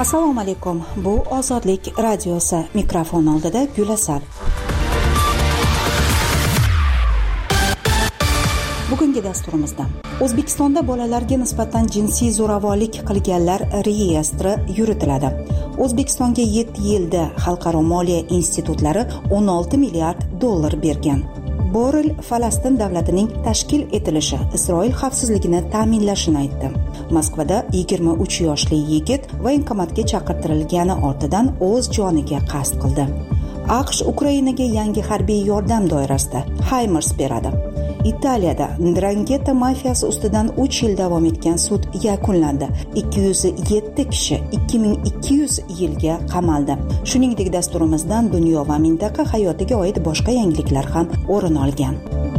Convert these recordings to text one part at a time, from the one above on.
Assalomu alaykum. Bu Ozodlik radiosi. Mikrofon oldida Gulasal. Bugungi dasturimizda O'zbekistonda bolalarga nisbatan jinsiy zo'ravonlik qilganlar reyestri yuritiladi. O'zbekistonga 7 yilda xalqaro moliya institutlari 16 milliard dollar bergan. Borrell Falastin davlatining tashkil etilishi Isroil xavfsizligini ta'minlashini aytdi. Moskvada 23 yoshli yigit voyenkomatga chaqirtirilgani ortidan o'z joniga qasd qildi. AQSh Ukrainaga yangi harbiy yordam doirasida HIMARS beradi. Italiyada Ndrangheta mafiyasi ustidan 3 yil davom etgan sud yakunlandi. 207 kishi 2200 yilga qamaldi. Shuningdek, dasturimizdan dunyo va mintaqa hayotiga oid boshqa yangiliklar ham o'rin olgan.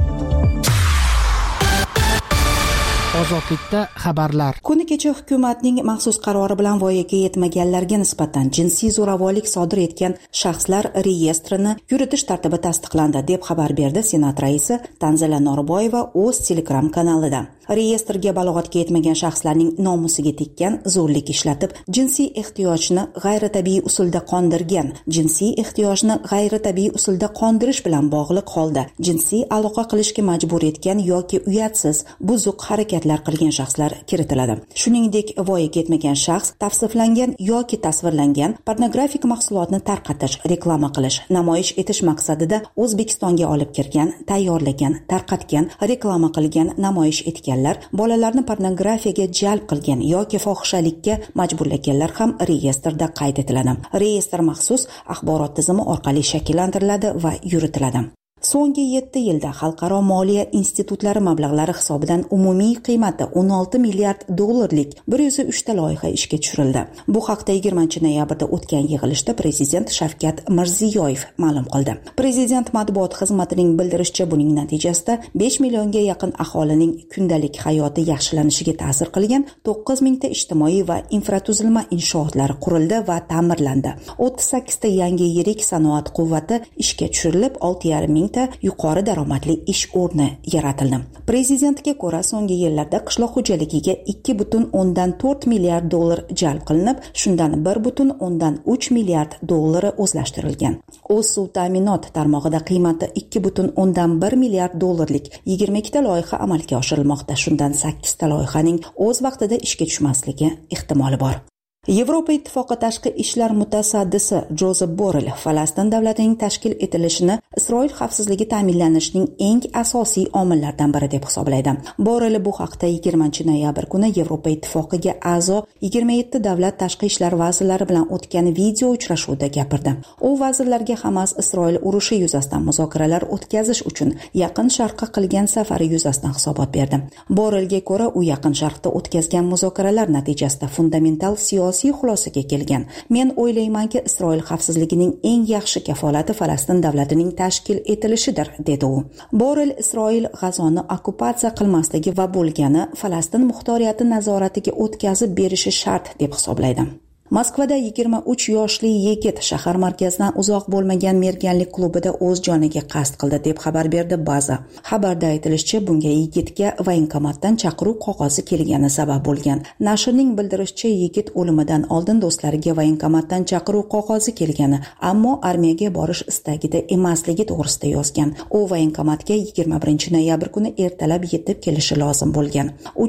Ozodlikda xabarlar. Kuni kecha hukumatning maxsus qarori bilan voyaga yetmaganlarga nisbatan jinsiy zo'ravonlik sodir etgan shaxslar reyestrini yuritish tartibi tasdiqlandi deb xabar berdi Senat raisi Tanzila Norboyeva o'z Telegram kanalida. Reyestrga balog'atga yetmagan shaxslarning nomusiga tekkan, zo'rlik ishlatib, jinsiy ehtiyojni g'ayritabiiy usulda qondirgan, jinsiy ehtiyojni g'ayritabiiy usulda qondirish bilan bog'liq holda jinsiy aloqa qilishga majbur etgan yoki uyatsiz, buzuq harakatlar qilgan shaxslar kiritiladi. Shuningdek, voyaga yetmagan shaxs tavsiflangan yoki tasvirlangan pornografik mahsulotni tarqatish, reklama qilish, namoyish etish maqsadida O'zbekistonga olib kirgan, tayyorlagan, tarqatgan, reklama qilgan, namoyish etgan bolalarni pornografiyaga jalb qilgan yoki fohishalikka majburlaganlar ham reyestrda qayd etiladi. Reyestr maxsus axborot tizimi orqali shakllantiriladi va yuritiladi. So'nggi 7 yilda xalqaro moliya institutlari mablag'lari hisobidan umumiy qiymati 16 milliard dollarlik 103 ta loyiha ishga tushirildi. Bu haqda 20-noyabrda o'tgan yig'ilishda Prezident Shavkat Mirziyoyev ma'lum qildi. Prezident matbuot xizmatining bildirishicha, buning natijasida 5 millionga yaqin aholining kundalik hayoti yaxshilanishiga ta'sir qilgan 9 mingta ijtimoiy va infratuzilma inshootlari qurildi va ta'mirlandi. 38 ta yangi yirik sanoat quvvati ishga tushirilib, 6,5 ming yuqori daromadli ish o'rni yaratildi. Prezidentga ko'ra, so'nggi yillarda qishloq xo'jaligiga 2,4 milliard dollar jalb qilinib, shundan 1,3 milliard dollari o'zlashtirilgan. O'z suv ta'minot tarmog'ida qiymati 2,1 milliard dollarlik 22 ta loyiha amalga oshirilmoqda. Shundan 8 ta loyihaning o'z vaqtida ishga tushmasligi ehtimoli bor. Yevropa Ittifoqi tashqi ishlar mutasaddisi Jozef Borrell Falastin davlatining tashkil etilishini Isroil xavfsizligi ta'minlanishining eng asosiy omillaridan biri deb hisoblaydi. Borrell bu haqda 20-noyabr kuni Yevropa Ittifoqiga a'zo 27 davlat tashqi ishlar vazirlari bilan o'tgan video uchrashuvida gapirdi. U vazirlarga Hamas Isroil urushi yuzasidan muzokaralar o'tkazish uchun Yaqin Sharqqa qilgan safari yuzasidan hisobot berdi. Borrellga ko'ra, u Yaqin Sharqda o'tkazgan muzokaralar natijasida fundamental siyosiy xulosaga kelgan. Men o'ylaymanki, Isroil xavfsizligining eng yaxshi kafolati Falastin davlatining tashkil etilishidir, dedi u. Borrell Isroil G'azoni okkupatsiya qilmasligi va bo'lgani Falastin muxtoriyati nazoratiga o'tkazib berishi shart deb hisoblaydi. Moskvada 23 yoshli yigit shahar markazidan uzoq bo'lmagan merganlik klubida o'z joniga qasd qildi deb xabar berdi Baza. Xabarda aytilishicha, bunga yigitga voyenkomatdan chaqiruv qog'ozi kelgani sabab bo'lgan. Nashrning bildirishicha, yigit o'limidan oldin do'stlariga voyenkomatdan chaqiruv qog'ozi kelgani, ammo armiyaga borish istagida emasligi to'g'risida yozgan. U voyenkomatga 21-noyabr kuni ertalab yetib kelishi lozim bo'lgan.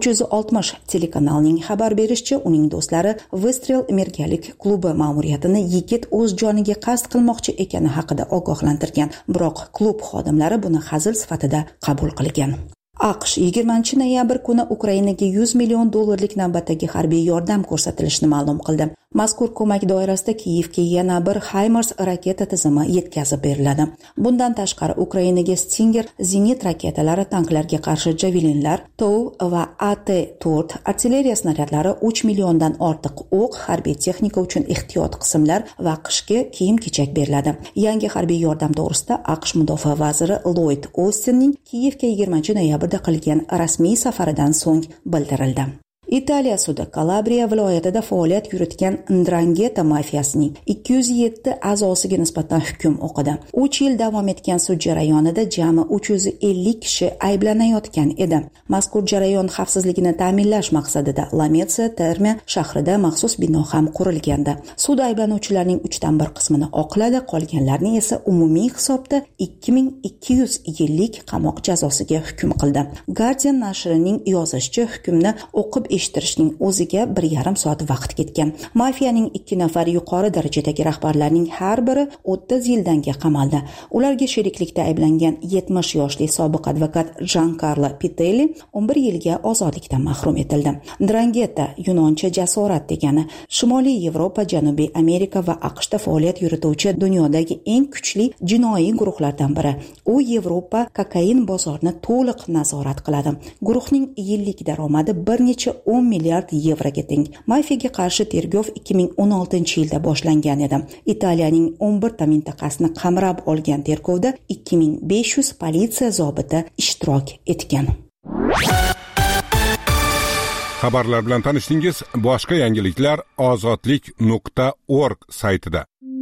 360 telekanalining xabar berishicha, uning do'stlari Vestrel merganlik klubi ma'muriyatini yigit o'z joniga qasd qilmoqchi ekani haqida ogohlantirgan, biroq klub xodimlari buni hazil sifatida qabul qilgan. AQSh 20-noyabr kuni Ukrainaga 100 million dollarlik navbatdagi harbiy yordam ko'rsatilishini ma'lum qildi. Mazkur ko'mak doirasida Kiyevga yana bir HIMARS raketa tizimi yetkazib beriladi. Bundan tashqari Ukrainaga Stinger zenit raketalari, tanklarga qarshi javelinlar, TOW va AT-4 artilleriya snaryadlari, 3 milliondan ortiq o'q, harbiy texnika uchun ehtiyot qismlar va qishki kiyim-kechak beriladi. Yangi harbiy yordam to'g'risida AQSh mudofaa vaziri Lloyd Austinning Kiyevga 20-noyabrda qilgan rasmiy safaridan so'ng bildirildi. Italiya sudi Kalabriya viloyatida faoliyat yuritgan Ndrangheta mafiyasining 207 a'zosiga nisbatan hukm o'qidi. 3 yil davom etgan sud jarayonida jami 350 kishi ayblanayotgan edi. Mazkur jarayon xavfsizligini ta'minlash maqsadida Lamezia Terme shahrida maxsus bino ham qurilgandi. Sud ayblanuvchilarning 3/1 qismini oqladi, qolganlarni esa umumiy hisobda 2200 yillik qamoq jazosiga hukm qildi. Guardian nashrining yozishicha, hukmni o'qib eshittirishning o'ziga 1,5 soat vaqt ketgan. Mafiyaning 2 nafar yuqori darajadagi rahbarlarning har biri 30 yildanga qamaldi. Ularga sheriklikda ayblangan 70 yoshli sobiq advokat Giancarlo Pitelli 11 yilga ozodlikdan mahrum etildi. Ndrangheta yunoncha jasorat degani. Shimoliy Yevropa, Janubiy Amerika va AQShda faoliyat yurituvchi dunyodagi eng kuchli jinoiy guruhlardan biri. U Yevropa kokain bozorini to'liq nazorat qiladi. Guruhning yillik daromadi bir necha 10 milliard yevroga teng. Mafiyaga qarshi tergov 2016-yilda boshlangan edi. Italiyaning 11 ta mintaqasini qamrab olgan tergovda 2500 politsiya zobiti ishtirok etgan. Xabarlar bilan tanishdingiz. Boshqa yangiliklar ozodlik.org saytida.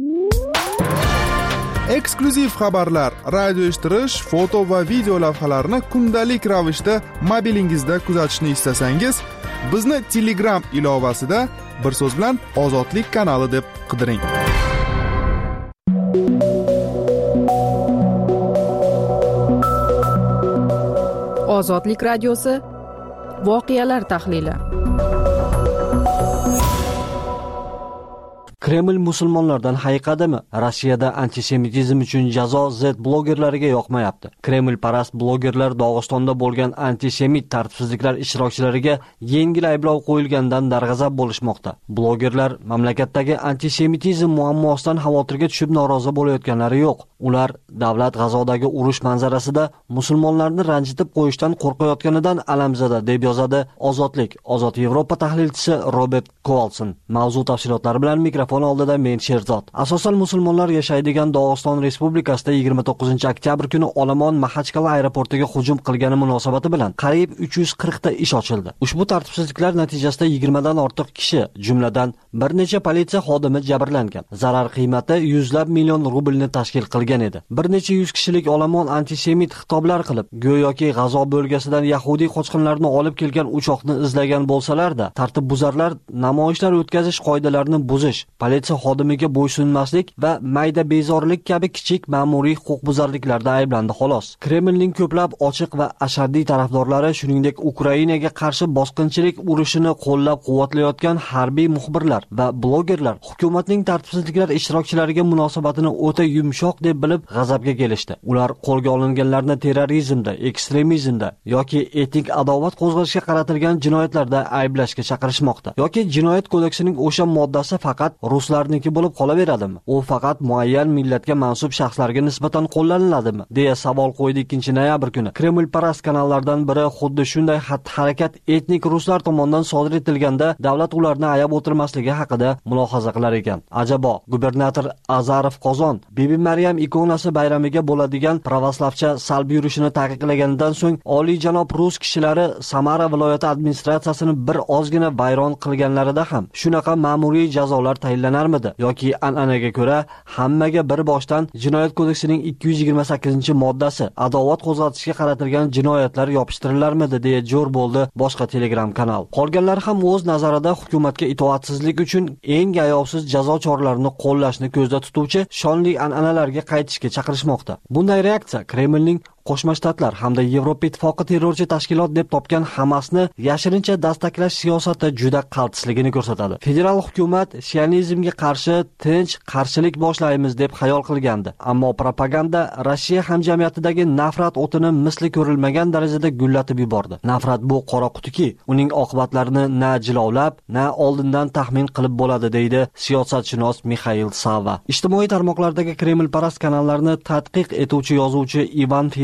Eksklyuziv xabarlar, radio eshittirish, foto va video lavhalarni kundalik ravishda mobilingizda kuzatishni istasangiz, bizni Telegram ilovasida bir so'z bilan Ozodlik kanali deb qidiring. Ozodlik radiosi voqealar tahlili. Kreml musulmonlardan hayiqadimi? Rossiyada antisemitizm uchun jazo Z blogerlariga yoqmayapti. Kreml parast blogerlar Dog'istonda bo'lgan antisemit tartibsizliklar ishtirokchilariga yengil ayblov qo'yilgandan darg'azab bo'lishmoqda. Blogerlar mamlakatdagi antisemitizm muammosidan xavotirga tushib norozi bo'layotganlari yo'q. Ular davlat G'azodagi urush manzarasida musulmonlarni ranjitib qo'yishdan qo'rqayotganidan alamzada, deb yozadi Ozodlik. Ozod Yevropa tahlilchisi Robert Kovalson. Mavzu tafsilotlari bilan mikrofon oldida men Sherzod. Asosan musulmonlar yashaydigan Dog'iston Respublikasida 29-oktyabr kuni olomon Maxachkala aeroportiga hujum qilgani munosabati bilan qariyb 340 ta ish ochildi. Ushbu tartibsizliklar natijasida 20 dan ortiq kishi, jumladan bir necha politsiya xodimi jabrlangan. Zarar qiymati yuzlab million rublni tashkil qilgan edi. Bir necha yuz kishilik olomon antisemit xitoblar qilib, go'yoki G'azo bo'lgasidan yahudiy qochqinlarni olib kelgan uchoqni izlagan bo'lsalar-da, tartibbuzarlar namoyishlar o'tkazish qoidalarini buzish, politsiya xodimiga bo'ysunmaslik va mayda bezorlik kabi kichik ma'muriy huquqbuzarliklarda ayblandi xolos. Kremlning ko'plab ochiq va ashaddiy tarafdorlari, shuningdek Ukrainaga qarshi bosqinchilik urushini qo'llab-quvvatlayotgan harbiy muxbirlar va blogerlar hukumatning tartibsizliklar ishtirokchilariga munosabatini o'ta yumshoq deb bilib g'azabga kelishdi. Ular qo'lga olinganlarni terrorizmda, ekstremizmda yoki etnik adovat qo'zg'ashga qaratilgan jinoyatlarda ayblashga chaqirishmoqda. Yoki jinoyat kodeksining o'sha moddasi faqat ruslarniki bo'lib qolaveradimi? U faqat muayyan millatga mansub shaxslarga nisbatan qo'llaniladimi? deya savol qo'ydi 2-noyabr kuni. Kreml parast kanallardan biri xuddi shunday xatti-harakat etnik ruslar tomonidan sodir etilganda davlat ularni ayab o'tirmasligi haqida mulohaza qilar ekan. Ajabo, gubernator Azarov Qozon Bibi Maryam ikonasi bayramiga bo'ladigan pravoslavcha salb yurishini taqiqlaganidan so'ng oliy janob rus kishilari Samara viloyati administratsiyasini bir ozgina vayron qilganlarida ham shunaqa ma'muriy jazolar tayinlanarmidi yoki an'anaga ko'ra hammaga bir boshdan jinoyat kodeksining 228-moddasi adovat qo'zg'atishga qaratilgan jinoyatlar yopishtirilarmidi deya jo'r bo'ldi boshqa Telegram kanal. Qolganlar ham o'z nazarida hukumatga itoatsizlik uchun eng ayovsiz jazo choralarini qo'llashni ko'zda tutuvchi shonli an'analarga qaytishga chaqirishmoqda. Bunday reaksiya Kremlning Qo'shma Shtatlar hamda Yevropa Ittifoqi terrorchi tashkilot deb topgan Hamasni yashirincha dastaklash siyosati juda qaltisligini ko'rsatadi. Federal hukumat sionizmga qarshi tinch qarshilik boshlaymiz deb xayol qilgandi, ammo propaganda Rossiya hamjamiyatidagi nafrat o'tini misli ko'rilmagan darajada gullatib yubordi. Nafrat bu qora qutiki, uning oqibatlarini na jilovlab, na oldindan taxmin qilib bo'ladi, deydi siyosatshunos Mikhail Sava. Ijtimoiy tarmoqlardagi Kreml parast kanallarni tadqiq etuvchi yozuvchi Ivan Fili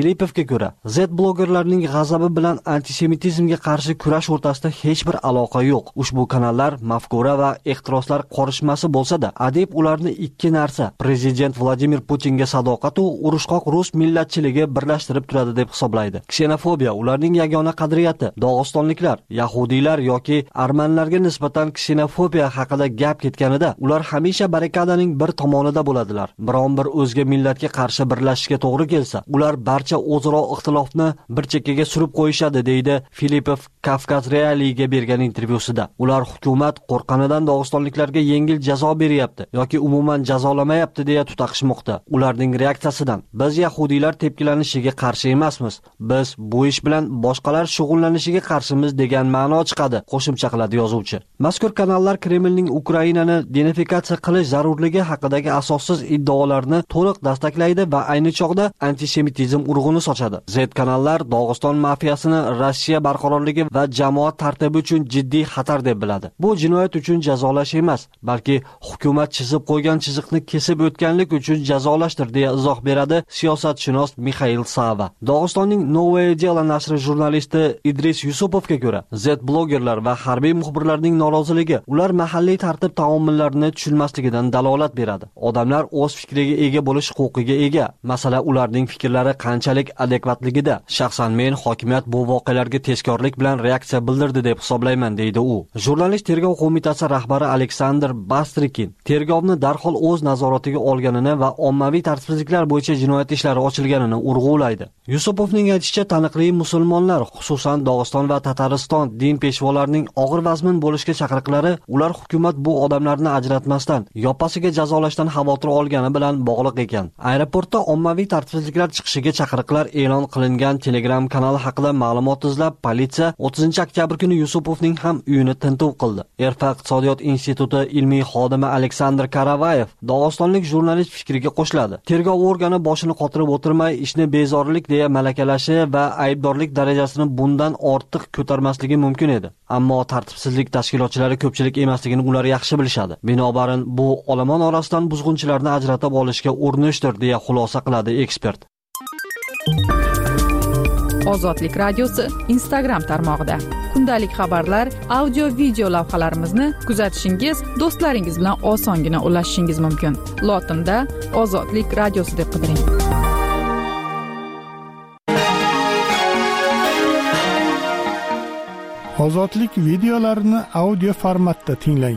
Filipovga ko'ra, Z blogerlarning g'azabi bilan antisemitizmga qarshi kurash o'rtasida hech bir aloqa yo'q. Ushbu kanallar mafkura va ehtiroslar qorishmasi bo'lsa-da, adib ularni ikki narsa: prezident Vladimir Putinga sadoqat va urushqoq rus millatchiligi birlashtirib turadi deb hisoblaydi. Ksenofobiya ularning yagona qadriyati. Dog'istonliklar, yahudiylar yoki armanlarga nisbatan ksenofobiya haqida gap ketganida, ular hamisha barrikadaning bir tomonida bo'ladilar. Biron bir o'zga millatga qarshi birlashishga to'g'ri kelsa, ular barcha o'zaro ixtilofni bir chekkaga surib qo'yishadi, deydi Filipov Kavkaz Realiga bergan intervyusida. Ular hukumat qo'rqqanidan dog'istonliklarga yengil jazo beryapti yoki umuman jazolamayapti deya tutaqishmoqda. Ularning reaksiyasidan biz yahudiylar tepkilanishiga qarshi emasmiz, biz bu ish bilan boshqalar shug'ullanishiga qarshimiz degan ma'no chiqadi, qo'shimcha qiladi yozuvchi. Mazkur kanallar Kremlning Ukrainani denifikatsiya qilish zarurligi haqidagi asossiz iddaolarni to'liq dastaklaydi va ayni chog'da antisemitizm urg'uni sochadi. Z kanallar Dog'iston mafiyasini Rossiya barqarorligi va jamoat tartibi uchun jiddiy xatar deb biladi. Bu jinoyat uchun jazolash emas, balki hukumat chizib qo'ygan chiziqni kesib o'tganlik uchun jazolashdir, deya izoh beradi siyosatshunos Mixail Sava. Dog'istonning Novaya Delo nashri jurnalisti Idris Yusupovga ko'ra, Z blogerlar va harbiy muxbirlarning noroziligi ular mahalliy tartib taomillarini tushunmasligidan dalolat beradi. Odamlar o'z fikriga ega bo'lish huquqiga ega. Masala ularning fikrlari qanchalik adekvatligida. Shaxsan men hokimiyat bu voqealarga tezkorlik bilan reaksiya bildirdi deb hisoblayman, deydi u. Jurnalist tergov qo'mitasi rahbari Aleksandr Bastrikin tergovni darhol o'z nazoratiga olganini va ommaviy tartibsizliklar bo'yicha jinoyat ishlari ochilganini urg'ulaydi. Yusupovning aytishicha, taniqli musulmonlar, xususan Dog'iston va Tatariston din peshvolarining og'ir vazmin bo'lishga chaqiriqlari ular hukumat bu odamlarni ajratmasdan, yoppasiga jazolashdan xavotir olgani bilan bog'liq ekan. Aeroportda ommaviy tartibsizliklar chiqishiga chaqiriqlar e'lon qilingan Telegram kanali haqida ma'lumot izlab, politsiya 30-oktyabr kuni Yusupovning ham uyini tintuv qildi. Erfa iqtisodiyot instituti ilmiy xodimi Aleksandr Karavayev Dog'istonlik jurnalist fikriga qo'shiladi. Tergov organi boshini qotirib o'tirmay, ishni bezorilik deya malakalashi va aybdorlik darajasini bundan ortiq ko'tarmasligi mumkin edi. Ammo tartibsizlik tashkilotchilari ko'pchilik emasligini ular yaxshi bilishadi. Binobarin bu olomon orasidan buzg'unchilarni ajratib olishga urinishdir, deya xulosa qiladi ekspert. Ozodlik radiosi Instagram tarmog'ida kundalik xabarlar, audio video lavhalarimizni kuzatishingiz, do'stlaringiz bilan osongina ulashishingiz mumkin. Lotinda Ozodlik radiosi deb qidiring. Ozodlik videolarini audio formatda tinglang.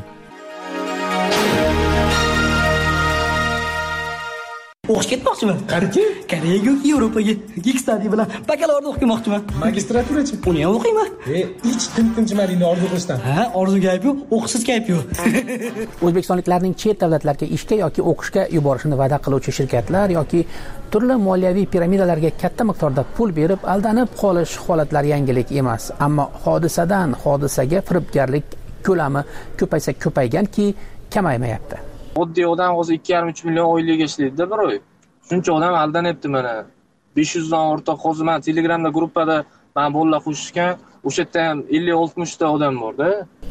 O'qish ketmoqchiman. Qayerga? Koreyaga yoki Yevropaga. Geek study bilan bakalavriat o'qimoqchiman. Magistraturachi? Uni ham o'qiyman. Hech tinchimalining orzu qilishdan. Ha, orzu gap yo'q, o'qishsiz gap yo'q. O'zbekistonliklarning chet davlatlarga ishga yoki o'qishga yuborishini va'da qiluvchi shirkatlar yoki turli moliyaviy piramidalarga katta miqdorda pul berib aldanib qolish holatlari yangilik emas. Ammo hodisadan hodisaga firibgarlik ko'lami ko'paysa ko'payganki, kamaymayapti. Oddiy odam hozir 2,5-3 million oylik ishlaydi-da bir oy. Shuncha odam aldanyapti mana. 500 dan ortiq hozir men Telegramda gruppada men bolalar qo'shishgan, o'sha yerda ham 50-60 ta odam bor-da.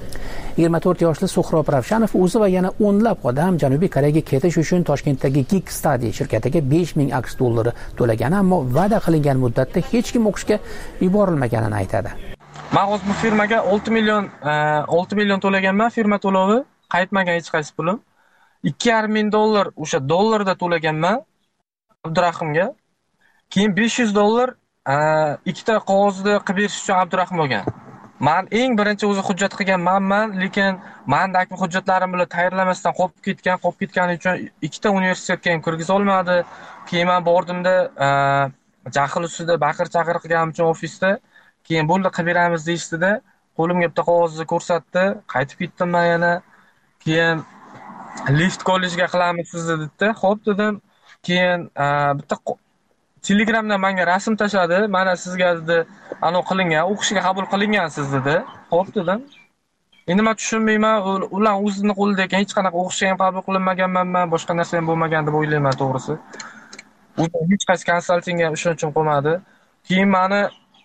24 yoshli Suhrob Ravshanov o'zi va yana o'nlab odam Janubiy Koreyaga ketish uchun Toshkentdagi Geek Study shirkatiga 5000 AQSh dollari to'lagan, ammo va'da qilingan muddatda hech kim o'qishga yuborilmaganini aytadi. Men hozir bu firmaga 6 million to'laganman, firma to'lovi, qaytmagan hech qaysi pulim. 2,5 ming dollar o'sha dollarda to'laganman Abdurahimga. Keyin 500 dollar ikkita qog'ozni qilib berish uchun Abdurahim olgan. Men eng birinchi o'zi hujjat qilganman, lekin mendagi hujjatlarim bilan tayyorlamasdan qolib ketgani uchun ikkita universitetga ham kirgiza olmadi. Keyin men bordimda jahl ustida baqir-chaqir qilganim uchun ofisda, keyin bo'ldi qilib beramiz deyishdi-da, qo'limga bitta qog'ozni ko'rsatdi, qaytib ketdim men yana. Keyin lift kollejga qilamiz sizni dedi. Xo'p dedim. Keyin bitta Telegramdan menga rasm tashladi. Mana sizga dedi, aniq qilingan, o'qishga qabul qilingansiz dedi. Xo'p dedim. Endi men tushunmayman, ular o'zining qo'lida ekan, hech qanaqa o'qishga ham qabul qilinmaganman, boshqa narsa ham bo'lmagan deb o'ylayman to'g'risi. U hech qaysi konsaltingga ishonchim qolmadi. Keyin meni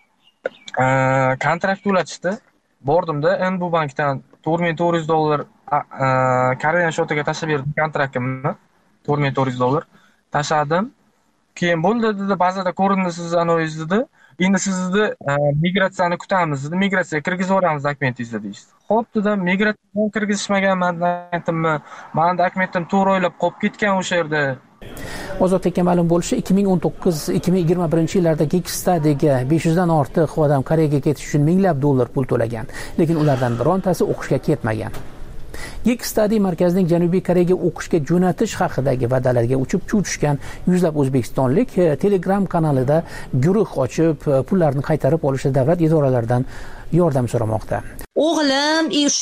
kontrakt to'latishdi. Bordimda NB bankdan $4,400 Koreyan shotiga tashlab berdim kontraktimni. $4,400 tashladim. keyin bo'ldi dedi, bazada ko'rindi sizni anoyiz dedi. Endi sizni migratsiyani kutamiz dedi. Migratsiyaga kirgizib yuboramiz dokumentingizni deyishdi. Xo'p dedim, migratsiyaga kirgizishmagan dokumentimni, mani dokumentim to'g'ri o'ylab qolib ketgan o'sha yerda. Ozodlikka ma'lum bo'lishicha 2019-2021 yillarda Geekstudy'ga 500 dan ortiq odam Koreyaga ketish uchun minglab dollar pul to'lagan, lekin ulardan birontasi o'qishga ketmagan. Geekstudy markazining Janubiy Koreyaga o'qishga jo'natish haqidagi va'dalarga uchib tushgan yuzlab o'zbekistonlik Telegram kanalida guruh ochib, pullarni qaytarib olishda davlat idoralaridan yordam so'ramoqda. O'g'lim o'sha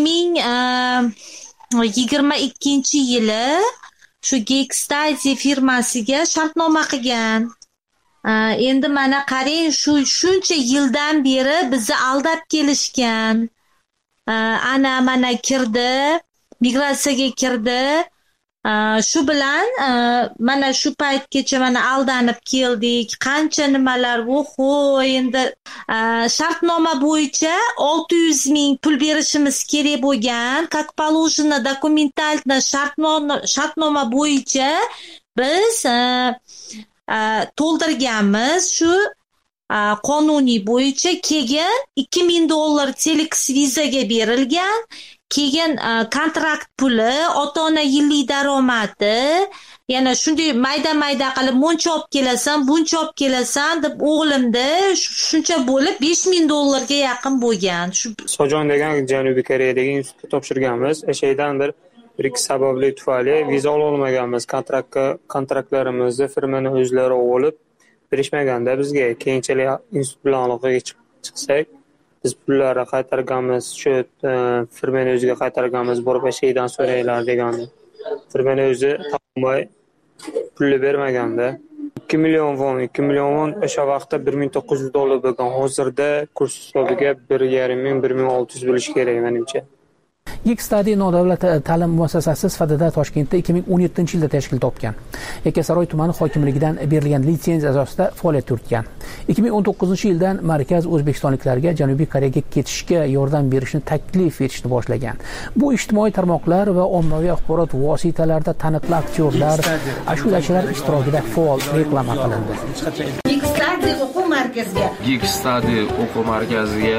2022-yili shu Geekstudy firmasiga shartnoma qilgan. Endi mana qarang, shuncha yildan beri bizni aldab kelishgan. Mana kirdi, migratsiyaga kirdi. Shu bilan mana shu paytgacha mana aldanib keldik. Qancha nimalar, endi shartnoma bo'yicha 600 ming pul berishimiz kerak bo'lgan. Как положено документально shartnoma bo'yicha biz to'ldirganmiz. Shu qonuniy bo'yicha keyin 2000 dollar Telex vizaga berilgan. Keyin kontrakt puli, ota-ona yillik daromadi, yana shunday mayda-mayda qilib muncha olib kelasan, buncha olib kelasan deb o'g'limda shuncha bo'lib 5000 dollarga yaqin bo'lgan. Sojon degan Janubiy Koreyadagi institutga topshirganmiz. O'shadan bir-ikki sababli tufayli viza ololmaganmiz. Kontraktlarimizni firmani o'zlari olib berishmaganda bizga keyinchalik institut bilan aloqaga chiqsak, biz pullarni qaytarganmiz, shu firmani o'ziga qaytarganmiz, borib shaydan so'raylar degandi. Firmani o'zi topmay pulni bermaganda 2 million won o'sha vaqtda 1900 dollar bo'lgan. Hozirda kurs hisobiga 1,5-1600 bo'lishi kerak menimcha. Geekstudy nodavlat ta'lim muassasasi sifatida Toshkentda 2017-yilda tashkil topgan. Yakkasaroy tumani hokimligidan berilgan litsenziya asosida faoliyat yuritgan. 2019-yildan markaz o'zbekistonliklarga Janubiy Koreyaga ketishga yordam berishni taklif etishni boshlagan. Bu ijtimoiy tarmoqlar va ommaviy axborot vositalarida taniqli aktyorlar, ashulachilar ishtirokida faol reklama qilindi. Geekstudy o'quv markaziga Geekstudy o'quv markaziga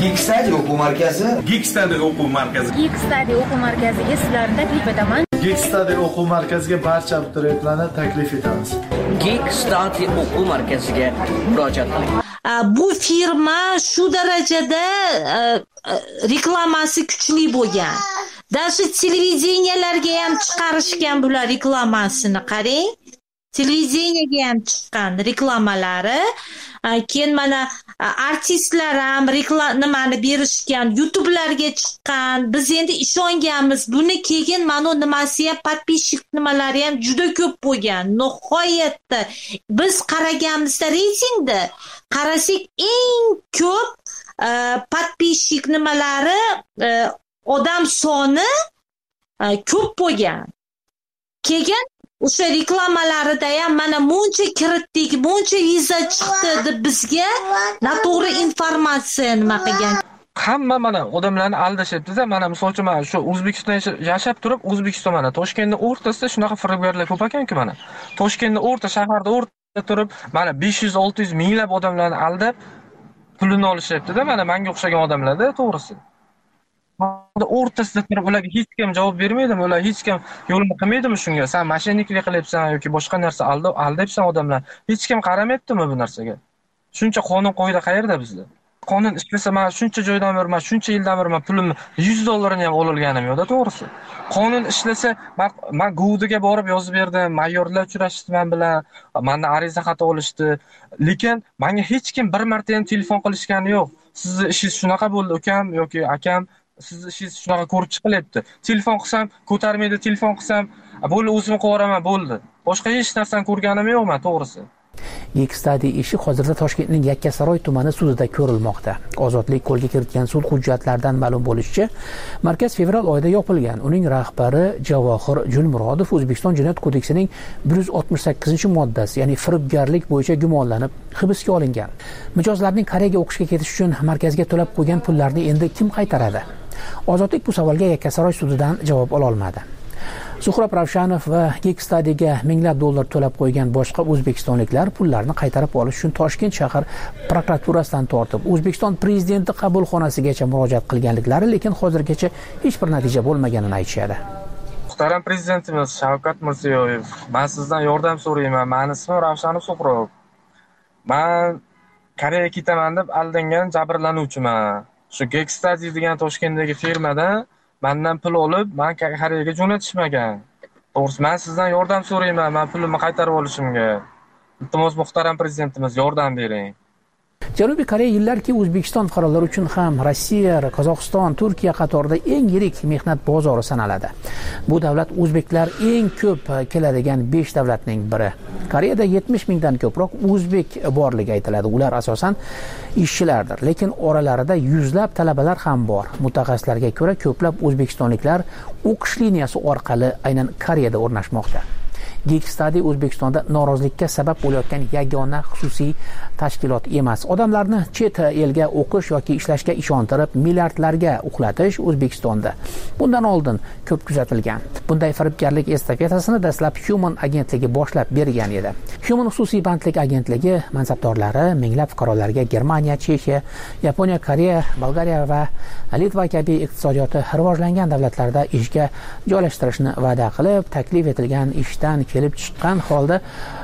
sizlarni taklif etaman. Geekstudy o'quv markaziga barcha abituriyentlarni taklif etamiz. Geekstudy o'quv markaziga murojaat qiling. Bu firma shu darajada reklamasi kuchli bo'lgan. Даже televideniyalarga ham chiqarishgan bular reklamasini, qarang. Televideniyega ham chiqqan reklamalari. Keyin mana artistlar ham nimani berishgan, YouTube'larga chiqqan. Biz endi ishonganmiz. Buni keyin mana nimasi ham podpishchik nimalari ham juda ko'p bo'lgan. Nihoyatda biz qaraganimizda reytingda qarasak eng ko'p podpishchik nimalari odam soni ko'p bo'lgan. Keyin o'sha reklamalarida ham mana muncha kiritdik, muncha viza chiqdi deb bizga noto'g'ri informatsiya nima qilgan. Hamma mana odamlarni aldashyapti-da. Mana masalan, mana shu O'zbekistonda yashab turib, O'zbekiston mana Toshkentning o'rtasida shunaqa firibgarlar ko'p ekan-ku mana. Toshkentning shaharda o'rtada turib, mana 500-600 minglab odamlarni aldab pulini olishyapti-da. Mana menga o'xshagan odamlarda, to'g'risi. O'rtasida turib ularga hech kim javob bermaydimi? Ular hech kim yo'lini qilmaydimi shunga? Sen mashinniklik qilyapsan yoki boshqa narsa aldayapsan odamlar. Hech kim qaramayaptimi bu narsaga? Shuncha qonun qo'ydi qayerda bizda? Qonun ishlasa, men shuncha joydan beri, shuncha yildan beri pulimni 100 dollarni ham ololganim yo'q-da, to'g'risi. Qonun ishlasa, men Goudiga borib yozib berdim, mayorlar uchrashdi men bilan, mendan ariza xati olishdi. Lekin menga hech kim bir marta ham telefon qilishgani yo'q. Sizni ishingiz shunaqa bo'ldi, ukam yoki akam, sizni ishingiz shunaqa ko'rib chiqilyapti. Telefon qilsam, ko'tarmaydi, telefon qilsam, bo'ldi o'zim qilib bo'ldi. Boshqa hech narsani ko'rganim yo'q men, to'g'risi. Geekstudy ishi hozirda Toshkentning Yakkasaroy tumani sudida ko'rilmoqda. Ozodlik qo'lga kiritgan sud hujjatlaridan ma'lum bo'lishicha, markaz fevral oyida yopilgan. Uning rahbari Javohir Julmurodov O'zbekiston Jinoyat kodeksining 168-moddasi, ya'ni firibgarlik bo'yicha gumonlanib hibsga olingan. Mijozlarning Koreyaga o'qishga ketish uchun markazga to'lab qo'ygan pullarni endi kim qaytaradi? Ozodlik bu savolga Yakkasaroy sudidan javob ola olmadi. Suhrob Ravshanov va Geekstudy'ga minglab dollar to'lab qo'ygan boshqa o'zbekistonliklar pullarni qaytarib olish uchun Toshkent shahar prokuraturasidan tortib O'zbekiston prezidenti qabulxonasigacha murojaat qilganliklari, lekin hozirgacha hech bir natija bo'lmaganini aytishadi. Muhtaram prezidentimiz Shavkat Mirziyoyev, men sizdan yordam so'rayman. Meni ismim Ravshanov Suhrob. Men Koreyaga ketaman deb aldangan jabrlanuvchiman. Shu Geekstudy degan Toshkentdagi firmadan mendan pul olib, men Koreyaga jo'natishmagan. To'g'risi, men sizdan yordam so'rayman, men pulimni qaytarib olishimga. Iltimos, muhtaram prezidentimiz, yordam bering. Janubiy Koreya yillarki O'zbekiston fuqarolari uchun ham Rossiya, Qozog'iston, Turkiya qatorida eng yirik mehnat bozori sanaladi. Bu davlat o'zbeklar eng ko'p keladigan 5 davlatning biri. Koreyada 70 mingdan ko'proq o'zbek borligi aytiladi. Ular asosan ishchilardir, lekin oralarida yuzlab talabalar ham bor. Mutaxassislarga ko'ra, ko'plab o'zbekistonliklar o'qish liniyasi orqali aynan Koreyada o'rnashmoqda. Geekstudy O'zbekistonda norozilikka sabab bo'layotgan yagona xususiy tashkilot emas. Odamlarni chet elga o'qish yoki ishlashga ishontirib, milliardlarga uxlatish O'zbekistonda bundan oldin ko'p kuzatilgan. Bunday firibgarlik estafetasini dastlab Human agentligi boshlab bergan edi. Human xususiy bandlik agentligi mansabdorlari minglab fuqarolarga Germaniya, Chexiya, Yaponiya, Koreya, Bolgariya va Litva kabi iqtisodiyoti rivojlangan davlatlarda ishga joylashtirishni va'da qilib, taklif etilgan ishdan kelib chiqqan holda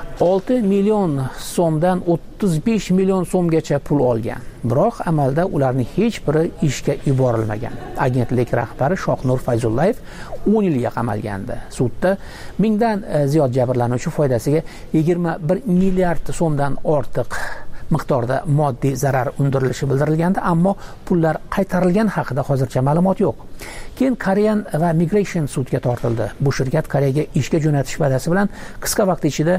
6 million so'mdan 35 million so'mgacha pul olgan. Biroq amalda ularning hech biri ishga yuborilmagan. Agentlik rahbari Shohnur Fayzullayev 10 yilga qamalgandi. Sudda mingdan ziyod jabrlanuvchi foydasiga 21 milliard so'mdan ortiq miqdorda moddiy zarar undirilishi bildirilgandi, ammo pullar qaytarilgani haqida hozircha ma'lumot yo'q. Keyin Korean va Migration sudga tortildi. Bu shirkat Koreyaga ishga jo'natish va'dasi bilan qisqa vaqt ichida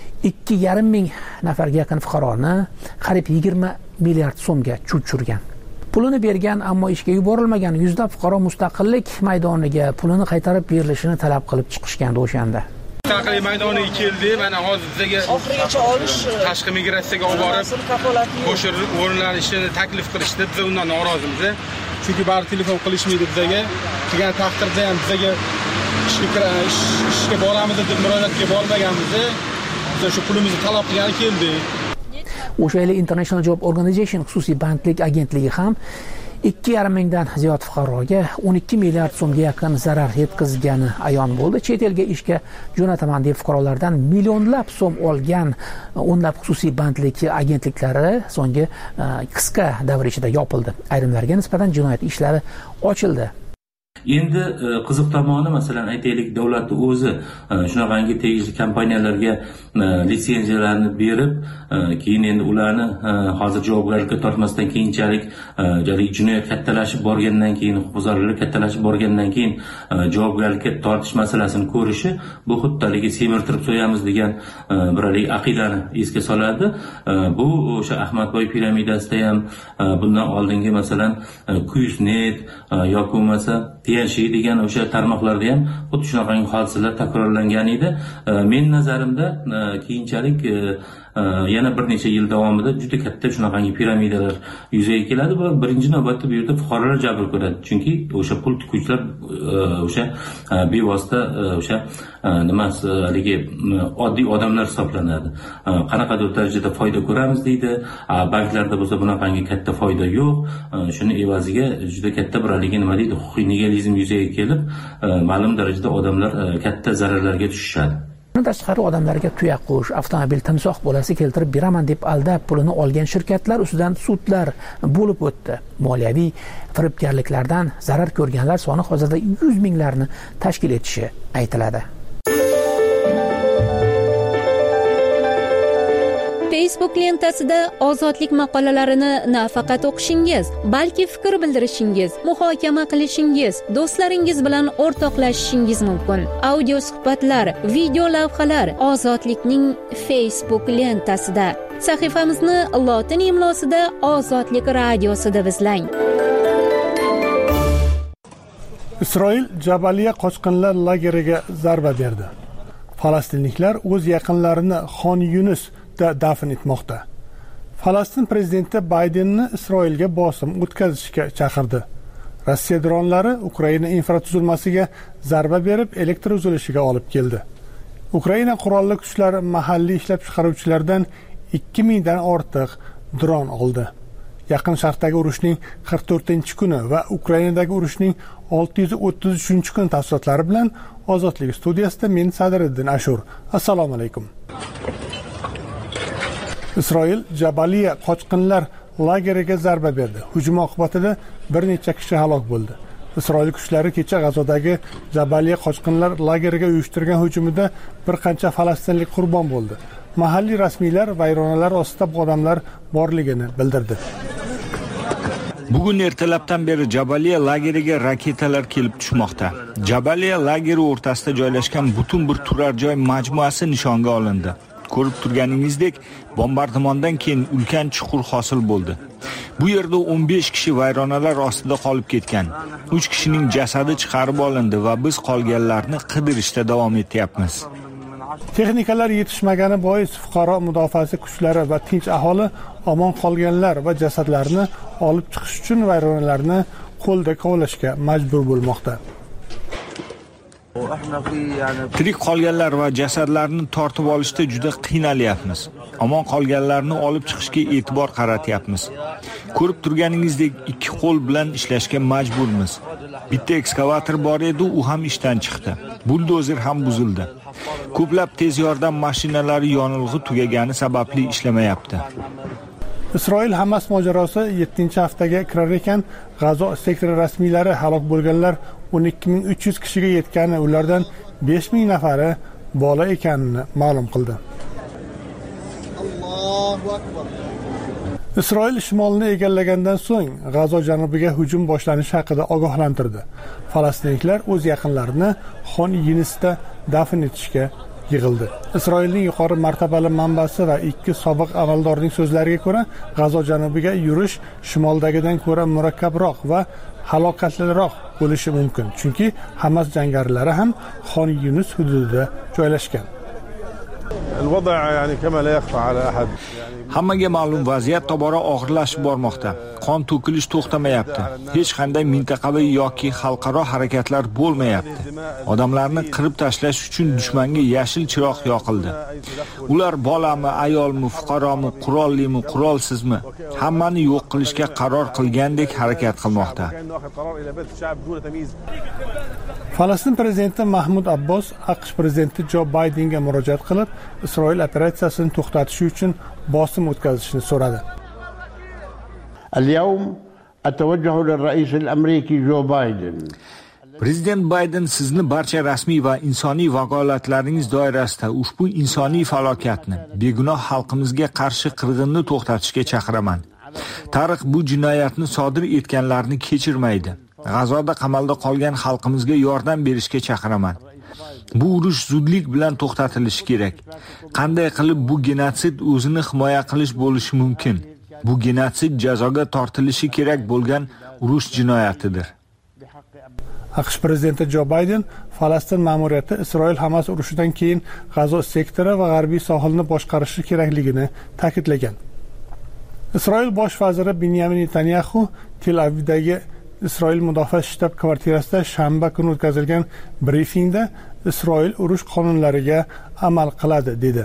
2,5 ming nafarga yaqin fuqaroni qariyb 20 milliard so'mga tushirgan. Pulini bergan, ammo ishga yuborilmagan yuzlab fuqaro mustaqillik maydoniga pulini qaytarib berilishini talab qilib chiqishgandi o'shanda. Mustaqillik maydoniga keldi. Mana hozir bizga tashqi migratsiyaga olib borib, qo'shirib o'rinlanishini taklif qilishdi. Biz undan norozimiz. Chunki bari telefon qilishmaydi bizga. Kelgan taqdirda ham bizga ishga boramiz deb murojaatga bormaganmiz. Biz shu pulimizni talab qilgani keldi. O'sha yili International Job Organization xususiy bandlik agentligi ham 2,5 mingdan ziyod fuqaroga 12 milliard so'mga yaqin zarar yetkazgani ayon bo'ldi. Chet elga ishga jo'nataman deb fuqarolardan millionlab so'm olgan o'nlab xususiy bandlik agentliklari so'nggi qisqa davr ichida yopildi. Ayrimlarga nisbatan jinoyat ishlari ochildi. Endi qiziq tomoni, masalan, aytaylik, davlatning o'zi shunaqangi tegishli kompaniyalarga litsenziyalarni berib, keyin endi ularni hozir javobgarlikka tortmasdan keyinchalik jinoyat kattalashib borgandan keyin, huquqbuzarliklar kattalashib borgandan keyin javobgarlikka tortish masalasini ko'rishi, bu xuddaligi semirtirib so'yamiz degan bir aqidani esga soladi. Bu o'sha Ahmadboy piramidasida ham, bundan oldingi masalan Kuyusnet yoki bo'lmasa TNC degan o'sha tarmoqlarda ham xuddi shunaqangi hodisalar takrorlangan edi. Men nazarimda keyinchalik yana bir necha yil davomida juda katta shunaqangi piramidalar yuzaga keladi va birinchi navbatda bu yerda fuqarolar jabr ko'radi. Chunki o'sha pul tikuvchilar o'sha bevosita o'sha haligi oddiy odamlar hisoblanadi. Qanaqadir darajada foyda ko'ramiz deydi. Banklarda bo'lsa bunaqangi katta foyda yo'q. Shuni evaziga juda katta bir haligi nima deydi, huquqiy nigilizm yuzaga kelib, ma'lum darajada odamlar katta zararlarga tushishadi. Bundan tashqari odamlarga tuyaqush, avtomobil, timsoh bolasi keltirib beraman deb aldab pulini olgan shirkatlar ustidan sudlar bo'lib o'tdi. Moliyaviy firibgarliklardan zarar ko'rganlar soni hozirda 100 minglarni tashkil etishi aytiladi. Facebook lentasida ozodlik maqolalarini nafaqat o'qishingiz, balki fikr bildirishingiz, muhokama qilishingiz, do'stlaringiz bilan o'rtoqlashishingiz mumkin. Audio suhbatlar, video lavhalar Ozodlikning Facebook lentasida. Sahifamizni lotin imlosida Ozodlik radiosida izlang. Isroil Jabaliya qochqinlar lageriga zarba berdi. Falastinliklar o'z yaqinlarini Xon Yunus dafn etmoqda. Falastin prezidenti Baydenni Isroilga bosim o'tkazishga chaqirdi. Rossiya dronlari Ukraina infratuzilmasiga zarba berib, elektr uzilishiga olib keldi. Ukraina qurolli kuchlari mahalliy ishlab chiqaruvchilardan 2000 dan ortiq dron oldi. Yaqin Sharqdagi urushning 44-kuni va Ukrainadagi urushning 633-kun tafsilotlari bilan Ozodlik studiyasida men Sadriddin Ashur. Assalomu alaykum. Isroil Jabaliya qochqinlar lageriga zarba berdi. Hujum oqibatida bir necha kishi halok bo'ldi. Isroil kuchlari kecha G'azodagi Jabaliya qochqinlar lageriga uyushtirgan hujumida bir qancha falastinlik qurbon bo'ldi. Mahalliy rasmiylar vayronalar ostida odamlar borligini bildirdi. Bugun ertalabdan beri Jabaliya lageriga raketalar kelib tushmoqda. Jabaliya lageri o'rtasida joylashgan butun bir turar joy majmuasi nishonga olindi. Ko'rib turganingizdek, bombardimondan keyin ulkan chuqur hosil bo'ldi. Bu yerda 15 kishi vayronalar ostida qolib ketgan. 3 kishining jasadi chiqarib olindi va biz qolganlarni qidirishda davom etyapmiz. Texnikalar yetishmagani bois fuqaro mudofaasi kuchlari va tinch aholi omon qolganlar va jasadlarni olib chiqish uchun vayronalarni qo'lda kovlashga majbur bo'lmoqda. Tirik qolganlar va jasadlarni tortib olishda juda qiynalyapmiz. Omon qolganlarni olib chiqishga e'tibor qaratyapmiz. Ko'rib turganingizdek, 2 qo'l bilan ishlashga majburmiz. Bitta ekskavator bor edi, u ham ishdan chiqdi. Buldozer ham buzildi. Ko'plab tez yordam mashinalari yonilg'i tugagani sababli ishlamayapti. Isroil Hamas mojarosi 7-haftaga kirar ekan, G'azo sektori rasmiylari halok bo'lganlar 12300 kishiga yetgani, ulardan 5000 nafari bola ekanini ma'lum qildi. Isroil shimolni egallagandan so'ng G'azo janubiga hujum boshlanishi haqida ogohlantirdi. Falastinliklar o'z yaqinlarini Xon Yunisda dafn etishga yig'ildi. Isroilning yuqori martabali manbasi va 2 sobiq amaldorning so'zlariga ko'ra, G'azo janubiga yurish shimoldagidan ko'ra murakkabroq va halokatliroq bo'lishi mumkin, chunki Hamas jangarilari ham Xon Yunis hududida joylashgan. Hammaga ma'lum vaziyat tobora og'irlashib bormoqda. Qon to'kilish to'xtamayapti. Hech qanday mintaqaviy yoki xalqaro harakatlar bo'lmayapti. Odamlarni qirib tashlash uchun dushmanga yashil chiroq yoqildi. Ular bolami, ayolmi, fuqaromi, qurollimi, qurolsizmi, hammani yo'q qilishga qaror qilgandek harakat qilmoqda. Falastin prezidenti Mahmud Abbos AQSh prezidenti Jo Baydenga murojaat qilib, Isroil operatsiyasini to'xtatish uchun bosim o'tkazishni so'radi. اليوم أتوجه للرئيس الأمريكي جو بايدن. Prezident Bayden sizni barcha rasmiy va insoniy vakolatlaringiz doirasida ushbu insoniy falokatni, begunoh xalqimizga qarshi qirg'inni to'xtatishga chaqiraman. Tarix bu jinoyatni sodir etganlarni kechirmaydi. G'azoda qamalda qolgan xalqimizga yordam berishga chaqiraman. Bu urush zudlik bilan to'xtatilishi kerak. Qanday qilib bu genotsid o'zini himoya qilish bo'lishi mumkin? Bu genotsid jazoga tortilishi kerak bo'lgan urush jinoyatidir. AQSh prezidenti Jo Bayden Falastin ma'muriyati Isroil Hamas urushidan keyin G'azo sektori va g'arbiy sohilni boshqarishi kerakligini ta'kidlagan. Isroil bosh vaziri Benyamin Netanyahu Tel Avivdagi Isroil mudofaa shtab kvartirasida shanba kuni o'tkazilgan brifingda Isroil urush qonunlariga amal qiladi dedi.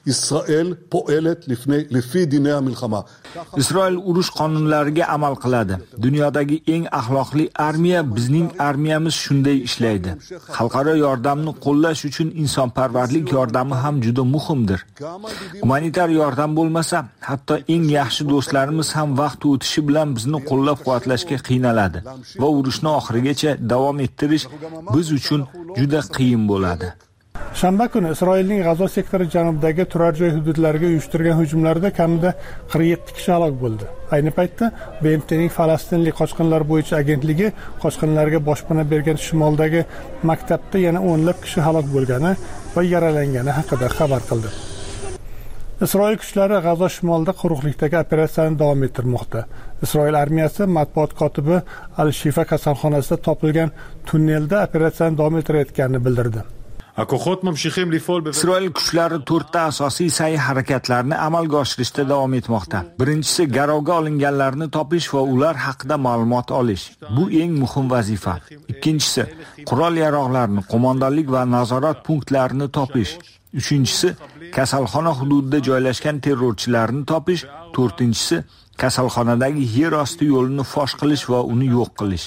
Isroil urush qonunlariga amal qiladi. Dunyodagi eng axloqli armiya bizning armiyamiz shunday ishlaydi. Xalqaro yordamni qo'llash uchun insonparvarlik yordami ham juda muhimdir. Humanitar yordam bo'lmasa, hatto eng yaxshi do'stlarimiz ham vaqt o'tishi bilan bizni qo'llab-quvvatlashga qiynaladi va urushni oxirigacha davom ettirish biz uchun juda qiyin bo'ladi. Shanba kuni Isroilning G'azo sektori janubidagi turar joy hududlariga uyushtirgan hujumlarda kamida 47 kishi halok bo'ldi. Ayni paytda BMTning Falastinlik qochqinlar bo'yicha agentligi qochqinlarga boshpana bergan shimoldagi maktabda yana o'nlab kishi halok bo'lgani va yaralangani haqida xabar qildi. Isroil kuchlari G'azo shimolida quruqlikdagi operatsiyani davom ettirmoqda. Isroil armiyasi matbuot kotibi Al-Shifa kasalxonasida topilgan tunnelda operatsiyani davom ettirayotganini bildirdi. Isroil kuchlari 4 ta asosiy sa'y harakatlarni amalga oshirishda davom etmoqda. Birinchisi garovga olinganlarni topish va ular haqida ma'lumot olish. Bu eng muhim vazifa. Ikkinchisi qurol-yarog'larni, qo'mondonlik va nazorat punktlarini topish. Uchinchisi kasalxona hududida joylashgan terrorchilarni topish. To'rtinchisi kasalxonadagi yer osti yo'lini fosh qilish va uni yo'q qilish.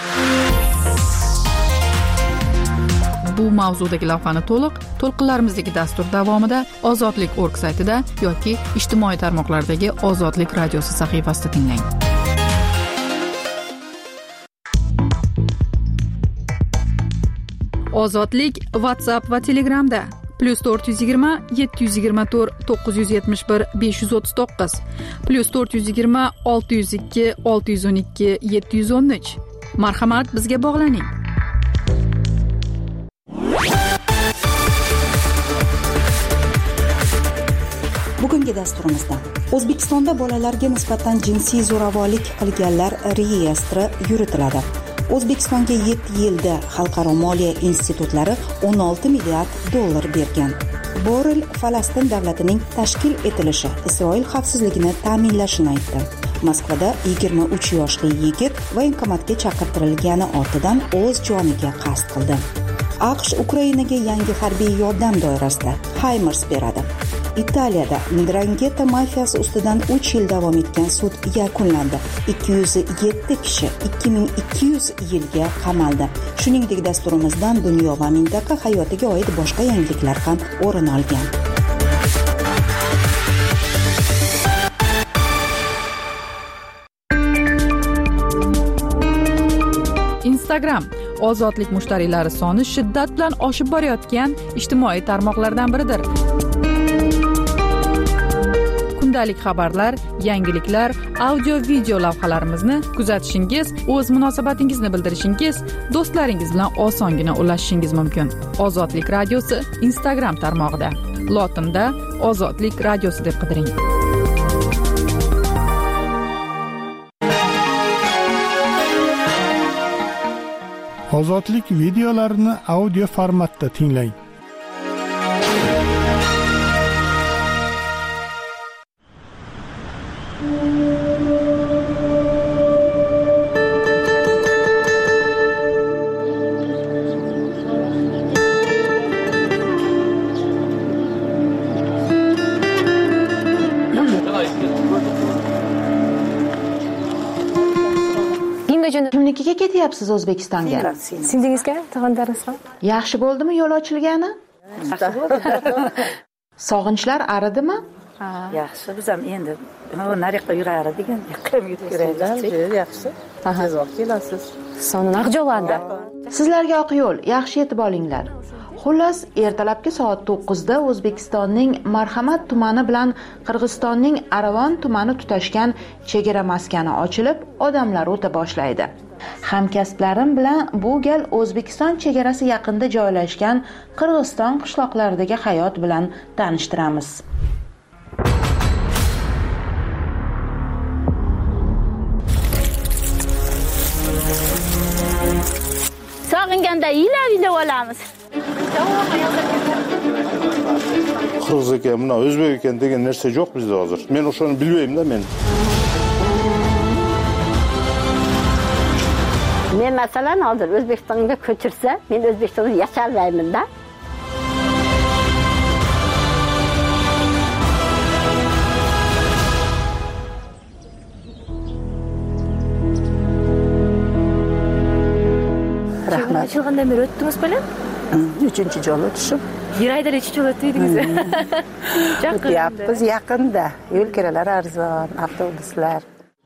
Bu mavzudagi lavhani to'lqinlarimizdagi dastur davomida ozodlik.org saytida yoki ijtimoiy tarmoqlardagi Ozodlik radiosi sahifasida tinglang. Ozodlik WhatsApp va Telegramda +420 724 971 539 +420 602 612 713. Marhamat, bizga bog'laning. Bugungi dasturimizda O'zbekistonda bolalarga nisbatan jinsiy zo'ravonlik qilganlar reyestri yuritiladi. O'zbekistonga 7 yilda xalqaro moliya institutlari 16 milliard dollar bergan. Borrell Falastin davlatining tashkil etilishi Isroil xavfsizligini ta'minlashini aytdi. Moskvada 23 yoshli yigit voyinkomatga chaqirtirilgani ortidan o'z joniga qasd qildi. AQSh Ukrainaga yangi harbiy yordam doirasida HIMARS beradi. Italiyada Ndrangheta mafiyasi ustidan 3 yil davom etgan sud yakunlandi. 207 kishi 2200 yilga qamaldi. Shuningdek, dasturimizdan dunyo va mintaqa hayotiga oid boshqa yangiliklar ham o'rin olgan. Instagram ozodlik mushtariylari soni shiddat bilan oshib borayotgan ijtimoiy tarmoqlardan biridir. Kundalik xabarlar, yangiliklar, audio-video lavhalarimizni kuzatishingiz, o'z munosabatingizni bildirishingiz, do'stlaringiz bilan osongina ulashishingiz mumkin. Ozodlik radiosi Instagram tarmog'ida. Lotinda Ozodlik radiosi deb qidiring. Ozodlik videolarini audio formatda tinglang. Kimnikiga ketyapsiz O'zbekistonga? Singingizga tag'in darasga. Yaxshi bo'ldimi yo'l ochilgani? Sog'inchlar aridimi? Yaxshi, biz ham endi nariqda yurardik, yiqilib yuramiz. Yaxshi. Tezroq kelasiz. Soni naqjolanda. Sizlarga oq yo'l, yaxshi yetib olinglar. Xullas, ertalabki soat 9da O'zbekistonning Marhamat tumani bilan Qirg'izistonning Aravon tumani tutashgan chegara maskani ochilib, odamlar o'ta boshlaydi. Hamkasblarim bilan bu gal O'zbekiston chegarasi yaqinida joylashgan Qirg'iziston qishloqlaridagi hayot bilan tanishtiramiz. Sog'inganda ila olamiz. Qirg'iz ekan, buna o'zbek ekan degan narsa yo'q bizda hozir. Men o'shani bilmayman-da men. Men masalan hozir O'zbekistonga ko'chirsa, men O'zbekistonda yasholmayman-da. Rahmat. Ochilgandan beri o'tdingiz bilan? 3-jol o'tishim. Bir oyda necha jol o'tdingiz? O'tyapmiz yaqinda. Yo'l kiralar arzon, avtobuslar.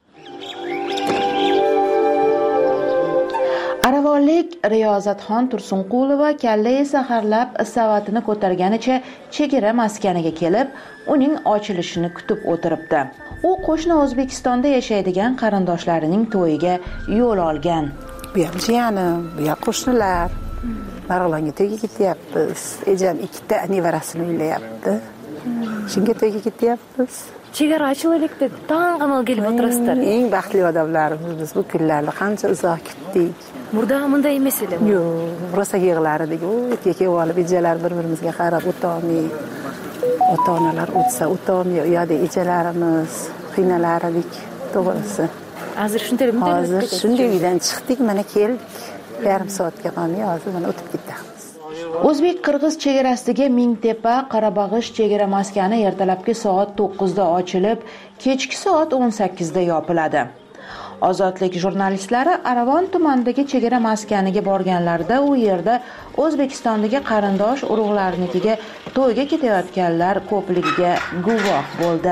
Aravonlik Riyozatxon Tursunqulova kallai saharlab savatini ko'targanicha chegara maskaniga kelib, uning ochilishini kutib o'tiribdi. U qo'shni O'zbekistonda yashaydigan qarindoshlarining to'yiga yo'l olgan. Bu ham jiyanim, bu ham qo'shnilar. Marg'ilonga to'yga ketyapmiz. Ejam 2 ta nevarasini uylayapti. Shunga to'yga ketyapmiz. Chegara ochildik deb tong'amal kelib o'tirasizlar. Eng baxtli odamlarimiz biz bu kunlarni qancha uzoq kutdik. Murda bunday emas edi. Yo'q, rosa yig'lar edik. Erkak olib ijalar bir-birimizga qarab o'tolmay. Ota-onalar o'tsa o'tolmay, u yerda ijalarimiz qiynalar edik, to'g'risi. Hozir shundaymi? Hozir shunday uydan chiqdik, mana keldik. Yarim soatga qolmay hozir mana o'tib ketamiz. O'zbek-qirg'iz chegarasidagi Mingtepa Qarabag'ish chegara maskani ertalabki soat 9 da ochilib, kechki soat 18 da yopiladi. Ozodlik jurnalistlari Aravon tumanidagi chegara maskaniga borganlarida u yerda O'zbekistondagi qarindosh urug'larnikiga to'yga ketayotganlar ko'pligiga guvoh bo'ldi.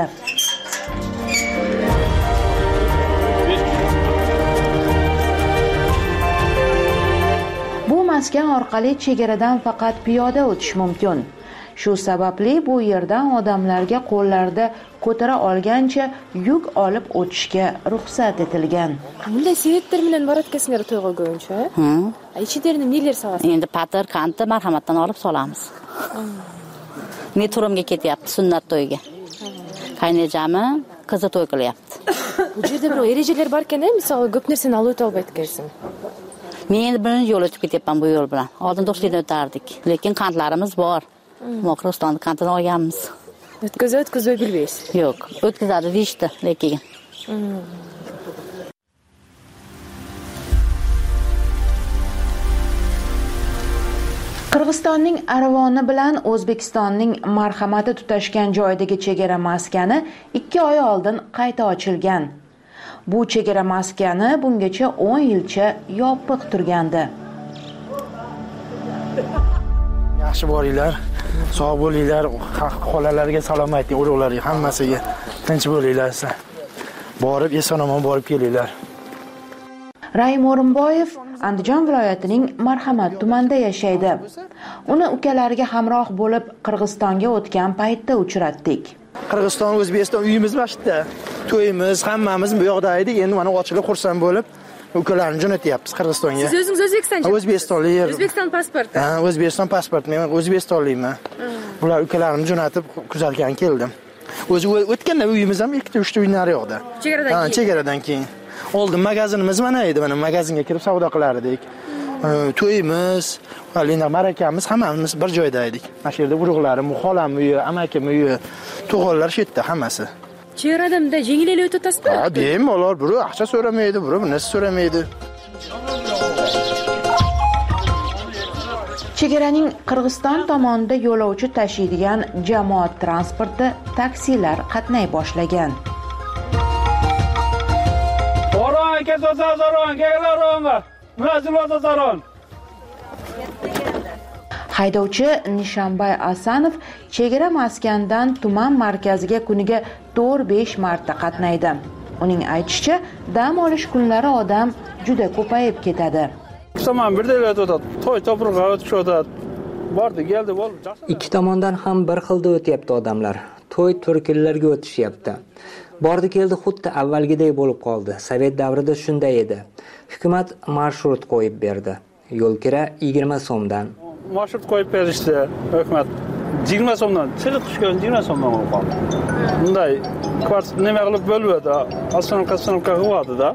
Bu maskan orqali chegaradan faqat piyoda o'tish mumkin. Shu sababli bu yerdan odamlarga qo'llarida ko'tara olgancha yuk olib o'tishga ruxsat etilgan. Bunday svetlar bilan boratkasinglar to'yga qo'yguncha. Ichidarini nelar solasiz? Endi patir, kanti marhamatdan olib solamiz. Men turumga ketyapti sunnat to'yiga. Qaynajami qizi to'y qilyapti. Bu yerda bir erejalar bor ekan, misol ko'p narsani olib o'tib aytgansiz. Men endi birinchi yo'l o'tib ketyapman bu yo'l bilan. Oldin do'stlikdan o'tardik, lekin qandlarimiz bor. Moqristonni qantini olganmiz. O'tkazib bilmaysiz? Yo'q, o'tkazadi deyishdi, lekin. Qirg'izistonning Aravoni bilan O'zbekistonning marhamati tutashgan joydagi chegara maskani 2 oy oldin qayta ochilgan. Bu chegara maskani bungacha 10 yilcha yopiq turgandi. Yaxshi bo'linglar, sog' bo'linglar, xolalarga salom ayting, urug'larga, hammasiga tinch bo'linglar. Borib eson-omon borib kelinglar. Raim O'rinboyev Andijon viloyatining Marhamat tumanida yashaydi. Uni ukalariga hamroh bo'lib Qirg'izistonga o'tgan paytda uchratdik. Qirg'iziston, O'zbekiston uyimiz vaqtida to'yimiz, hammamiz bu yoqda edik. Endi mana ochilib xursand bo'lib ukalarni jo'natyapmiz Qirg'izistonga. Siz o'zingiz O'zbekistonchi? O'zbekistonlik. O'zbekiston pasporti. Ha, O'zbekiston pasporti. Men O'zbekistonlikman. Bular ukalarimni jo'natib kuzatgan keldim. O'zi o'tganda uyimiz ham 2-3 uy nariyoqda. Chegaradan keyin. Oldin magazinimiz mana edi. Mana magazinga kirib savdo qilar edik. To'yimiz, valina marakamiz hammamiz bir joyda edik. Mana shu yerda urug'larim, xolam uyi, amakim uyi, tug'onlar shu yerda hammasi. Chegaradamda yengillik o'tasizmi? Ha, bemalol, biri aqcha so'ramaydi, biri narsa so'ramaydi. Chegaraning Qirg'iziston tomonida yo'lovchi tashiydigan jamoat transporti taksilar qatnay boshlagan. Haydovchi Nishanbay Asanov chegara maskandan tuman markaziga kuniga 4-5 marta qatnaydi. Uning aytishicha, dam olish kunlari odam juda ko'payib ketadi. Ikki tomondan ham bir xilda o'tyapti odamlar. To'y turkillarga o'tishyapti. Bordi keldi xuddi avvalgidek bo'lib qoldi. Sovet davrida shunday edi. Hukumat marshrut qo'yib berdi. Yo'l kira 20 so'mdan. Marshrut qo'yib berishdi hukumat 20 so'mdan, chiqib tushgan 20 so'mdan bo'lib qoldi. Bunday nima qilib bo'ladi? Astronomka qiladi-da.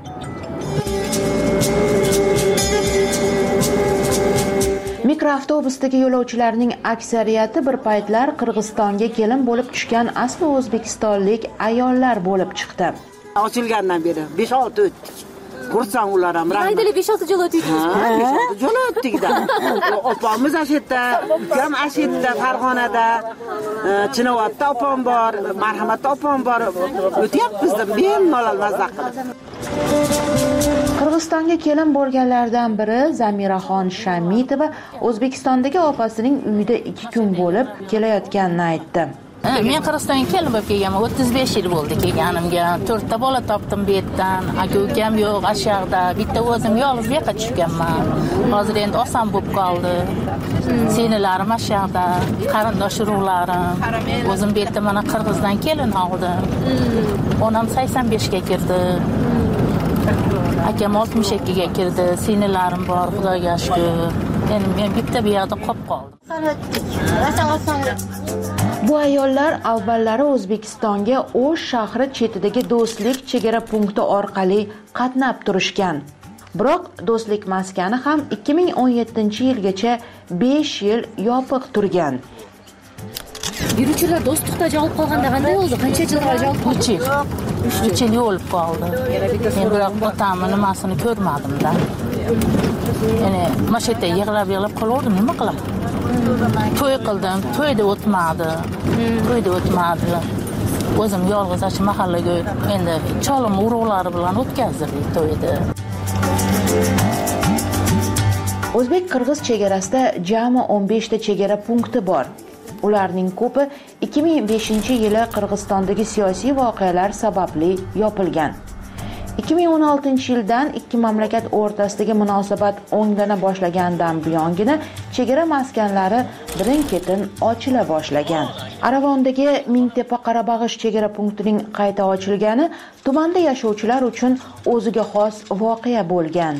Mikroavtobusdagi yo'lovchilarning aksariyati bir paytlar Qirg'izistonga kelin bo'lib tushgan asli o'zbekistonlik ayollar bo'lib chiqdi. Ochilgandan beri 5-6 o'tdik. Xursand ular ham. Maydali 5-6 yil o'tdingiz. 5-6 yil o'tdik-da. Opamiz ashitda, ukam ashitda, Farg'onada, Chinovatda opam bor, Marhamatda opam bor. O'tyapmiz-da, bemalol mazza qilib. Qirg'izistonga kelin bo'lganlardan biri Zamiraxon Shamitova O'zbekistondagi opasining uyida 2 kun bo'lib kelayotganini aytdi. Men Qirg'izistonga kelin bo'lib kelganman. 35 yil bo'ldi kelganimga. 4 ta bola topdim bu yerdan. Aka-ukam yo'q, ashyoqda. Bitta o'zim yolg'iz yo'qqa tushganman. Hozir endi oson bo'lib qoldi. Senilarim ashyoqda, qarindosh urug'larim. O'zim bu yerda mana Qirg'izdan kelin oldim. Onam 85 ga kirdi. Akam 62 ga kirdi. Senilarim bor, Xudoga shukr. Endi men bitta bu yerda qolib qoldim. Bu ayollar avvallari O'zbekistonga O'sh shahri chetidagi do'stlik chegara punkti orqali qatnab turishgan. Biroq Do'stlik maskani ham 2017-yilgacha 5 yil yopiq turgan. Yuruvchilar Do'stlikda javob qolganda qanday bo'ldi? Qancha yil javob qoldi? 3 yil yo'lib qoldi. Men biroq otamni nimasini ko'rmadim-da. Ya'ni mana shu yerda yig'lab qolaverdim, nima qilaman? To'y qildim, to'yda o'tmadi. O'zim yolg'iz acha mahallaga endi cholim urug'lari bilan o'tkazdirdik to'yni. O'zbek-qirg'iz chegarasida jami 15 ta chegara punkti bor. Ularning ko'pi 2005-yili Qirg'izistondagi siyosiy voqealar sababli yopilgan. 2016-yildan ikki mamlakat o'rtasidagi munosabat o'nglana boshlagandan buyongina chegara maskanlari birin-ketin ochila boshlagan. Aravondagi Mingtepa Qarabag'ish chegara punktining qayta ochilgani tumanda yashovchilar uchun o'ziga xos voqea bo'lgan.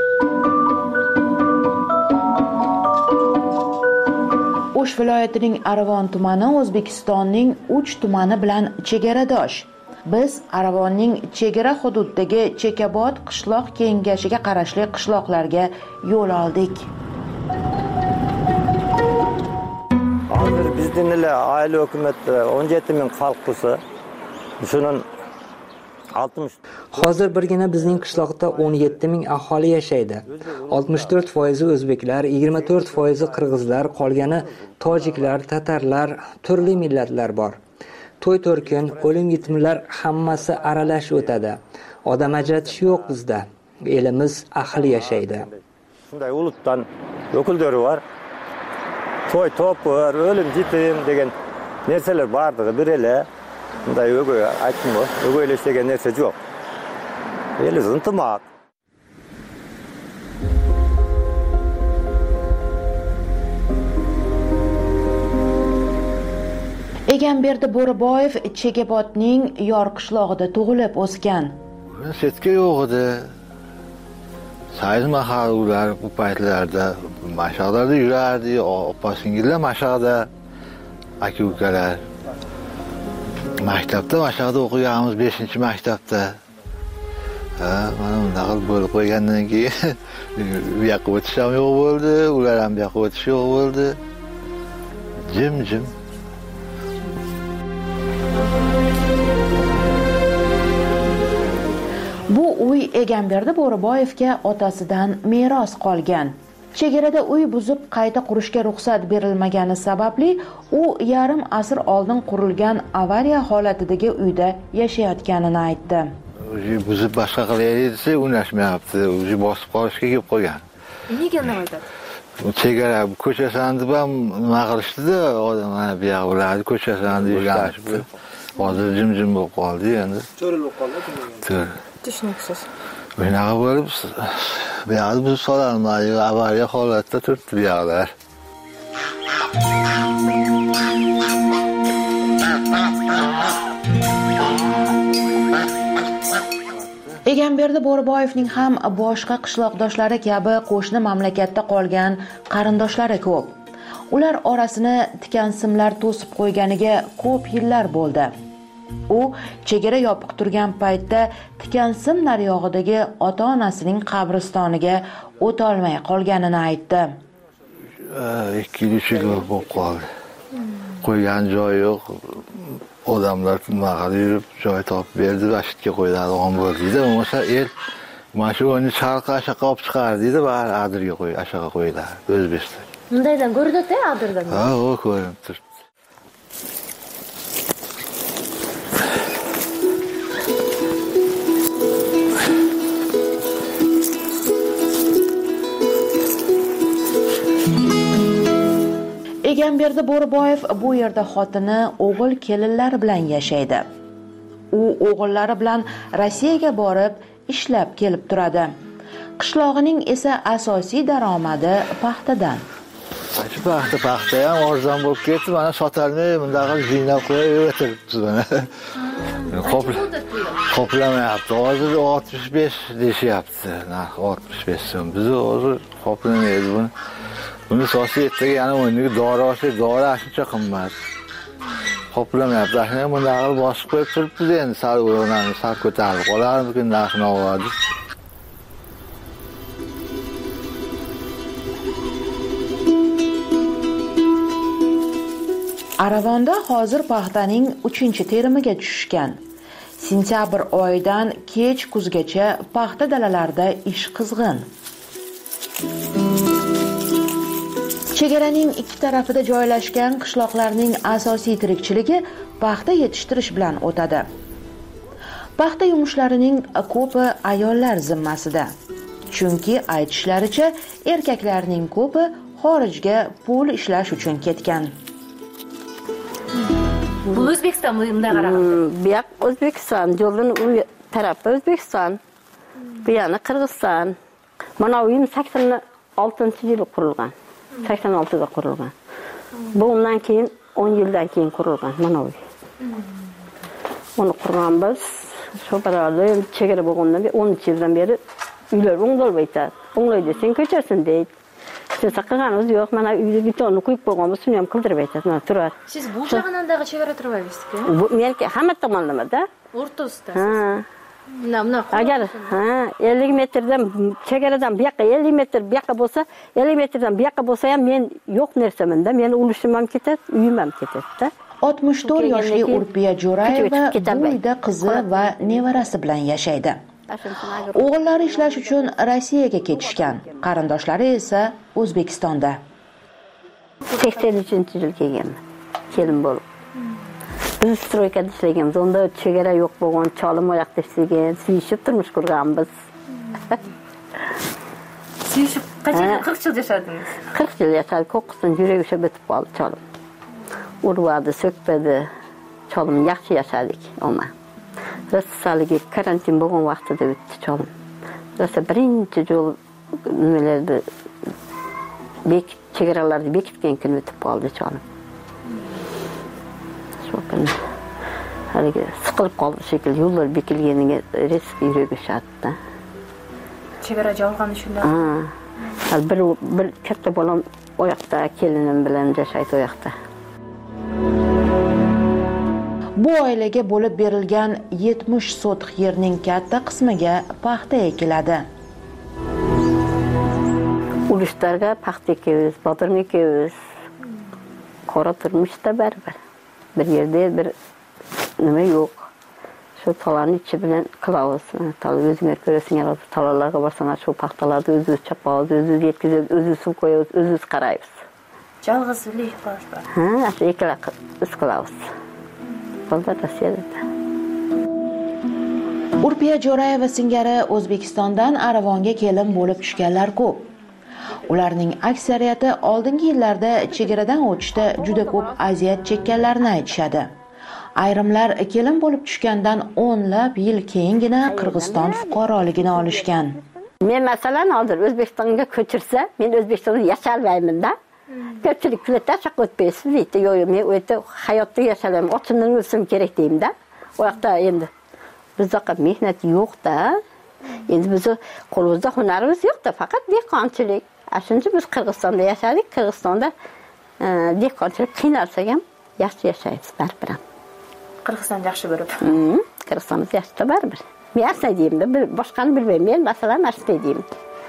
O'sh viloyatining Aravon tumani O'zbekistonning 3 tumani bilan chegaradosh. Biz Aravonning chegara hududidagi Chekabod qishloq kengashiga qarashli qishloqlarga yo'l oldik. Hozir bizning oila hukumatda 17 ming xalq bo'lsa, shunun 60. Hozir birgina bizning qishloqda 17 ming aholi yashaydi. 64% o'zbeklar, 24% qirg'izlar, qolgani tojiklar, tatarlar, turli millatlar bor. To'y to'rkin, o'lim yetimlar hammasi aralash o'tadi. Odam ajratish yo'q bizda. Elimiz ahli yashaydi. Shunday ulutdan o'kildari bor. To'y to'pir, o'lim yetim degan narsalar bardigi birele. Bunday o'g'ay aytdim bu. O'g'aylash degan narsa yo'q. Eliz intimaq. Egamberdi Bo'riboyev Chekabodning Yor qishlog'ida tug'ilib o'sgan. Setka yo'q edi. Sayz mahallar bu paytlarda mashaqlarda yurardi, opa-singillar mashaqda, aka-ukalar. Maktabda mashaqda o'qiganmiz 5-maktabda. Mana bunaqa bo'lib qo'ygandan keyin bu yoqqa o'tish ham yo'q bo'ldi, ular ham bu yoqqa o'tish yo'q bo'ldi. Jim-jim. Bu uy Egamberdi Bo'riboyevga otasidan meros qolgan. Chegarada uy buzib qayta qurishga ruxsat berilmagani sababli u yarim asr oldin qurilgan avariya holatidagi uyda yashayotganini aytdi. Uy buzib boshqa qilaylik desa, unashmayapti. Uy bosib qolishga kelib qolgan. Nega nima aytadi? Chegara ko'chasini deb ham nima qilishdi-da, odam mana bu yoq ularni ko'chasini ishlashib. Hozir jim-jim bo'lib qoldi endi. Cho'rilib qoldi. Tushunaksiz. Bunaqa bo'lib, bu yoqni buzib sololmaydi, avariya holatda turibdi bu yoqlar. Egamberdi Bo'riboyevning ham boshqa qishloqdoshlari kabi qo'shni mamlakatda qolgan qarindoshlari ko'p. Ular orasini tikansimlar to'sib qo'yganiga ko'p yillar bo'ldi. U chegara yopiq turgan paytda tikansim naryog'idagi ota-onasining qabristoniga o'ta olmay qolganini aytdi. 2-3 yil bo'lib qoldi. Qo'ygan joyi yo'q. Odamlar maqada yurib joy topib berdi, vashitga qo'yadigan bo'ldi-da. O'sha el mana shu o'yinni charqa ashaqa olib chiqardi-da, bari adirga qo'y, ashaqa qo'ydilar. O'zbekiston. Undaydan ko'rdi-da, adirdan. Ha, o ko'rinib turibdi. Egamberdi Bo'riboyev bu yerda xotini, o'g'il kelinlari bilan yashaydi. U o'g'illari bilan Rossiyaga borib ishlab kelib turadi. Qishlog'ining esa asosiy daromadi paxtadan. Shu paxta ham arzon bo'lib ketdi, mana sotalmay bundaqa ziynab qo'yib o'tiribmiz mana. Qoplamayapti. Hozir 65 deyapti. Narx 65 so'm. Biz hozir qoplamaydi buni. Buni so'si ertaga yana o'rniga dori shuncha qimmat. Qoplamayapti. Shuni bundaqa bosib qo'yib turibmiz endi, sal o'rnani sal ko'tarib qolarmikin narxini oladi. Aravonda hozir paxtaning 3-terimiga tushishgan. Sentyabr oyidan kech kuzgacha paxta dalalarida ish qizg'in. Chegaraning ikki tarafida joylashgan qishloqlarning asosiy tirikchiligi paxta yetishtirish bilan o'tadi. Paxta yumushlarining ko'pi ayollar zimmasida. Chunki aytishlaricha erkaklarning ko'pi xorijga pul ishlash uchun ketgan. Bu O'zbekiston bunday qaragan. Bu yoq O'zbekiston, yo'lning u tarafi O'zbekiston. Bu yana Qirg'iziston. Mana uyim 86-yil qurilgan. 86da qurilgan. Bu undan keyin 10 yildan keyin qurilgan mana uy. Uni qurganmiz. Shu bilan chegara bo'lgandan beri 10 yildan beri uylar o'ng'ilmaydi. O'ng'ilay desang ko'chasin deydi. Siz qilganimiz yo'q. Mana uyda betonni quyib qo'yganmiz, shuni ham qildirib aytasiz. Mana turar. Siz bu jag'anandagi chegara turaverasizku? Meniki hamma tomonlamada. O'rtasida. Agar 50 metrdan chegaradan bu yoqqa 50 metr bu yoqqa bo'lsa, 50 metrdan bu yoqqa bo'lsa ham men yo'q narsamda, meni ulushim ham ketadi, uyim ham ketadi-da. 64 yoshli Urpiya Jo'rayeva bu uyda qizi va nevarasi bilan yashaydi. O'g'illari ishlash uchun Rossiyaga ketishgan, qarindoshlari esa O'zbekistonda. 83-yil kelganman. Kelin bo'lib. Biz stroykada ishlaganmiz. Unda chegara yo'q bo'lgan, cholim oyoqda ishlagan, suyishib turmush qurganmiz. Suyishib qancha 40 yil yashadingiz? 40 yil yashadik. Ko'qqisdan yuragi o'sha bitib qoldi cholim. Urvadi, so'kpadi. Cholim yaxshi yashadik, oma. Rossiyaga karantin bo'lgan vaqtida o'tdi cholim. Rossiya birinchi yo'l nimalarda chegaralarni bekitgan kun o'tib qoldi cholim. Haligi siqilib qoldi shekilli, yo'llar bekilganiga risk yuragi shatdi. Chegara olgani shunday. Hal bir katta bolam oyoqda, kelinim bilan yashaydi oyoqda. Bu oilaga bo'lib berilgan 70 sotix yerning katta qismiga paxta ekiladi. Urushlarga paxta ekamiz, botirni ekamiz. Qora turmushda baribir. Bir yerda bir nima yo'q. Shu talarni ichi bilan qilamiz. Talar o'zinglar ko'rasinglar, talarlarga borsangiz shu paxtalarni o'zingiz chaqamiz, o'zingiz yetkazib, o'zingiz suv qo'yamiz, o'zingiz qaraymiz. Jalg'izlik qilasiz. Shu ikkala ish qilamiz. Bo'ldi Rossiyada. Urpiya Jo'rayeva singari O'zbekistondan Aravonga kelin bo'lib tushganlar ko'p. Ularning aksariyati oldingi yillarda chegaradan o'tishda juda ko'p aziyat chekkanlarini aytishadi. Ayrimlar kelin bo'lib tushgandan 10lab yil keyingina Qirg'iziston fuqaroligini olishgan. Men masalan hozir O'zbekistonga ko'chirsa, men O'zbekistonda yashalmayman-da. Ko'pchilik kulata shaq o'tmaysiz deydi. Yo'q, men u yerda hayotda yashamayman, ochimdan o'lsam kerak deyimda. O yoqda endi bizda mehnat yo'q-da. Endi bizni qo'limizda hunarimiz yo'q-da, faqat dehqonchilik. Shuncha biz Qirg'izistonda yashadik, Qirg'izistonda dehqonchilik qiynalsak ham yaxshi yashaymiz baribir. Qirg'iziston yaxshi bo'lib. Qirg'izistonimiz yaxshi baribir. Men yaxshi deyimda, boshqani bilmayman. Men masalan yaxshi deyim.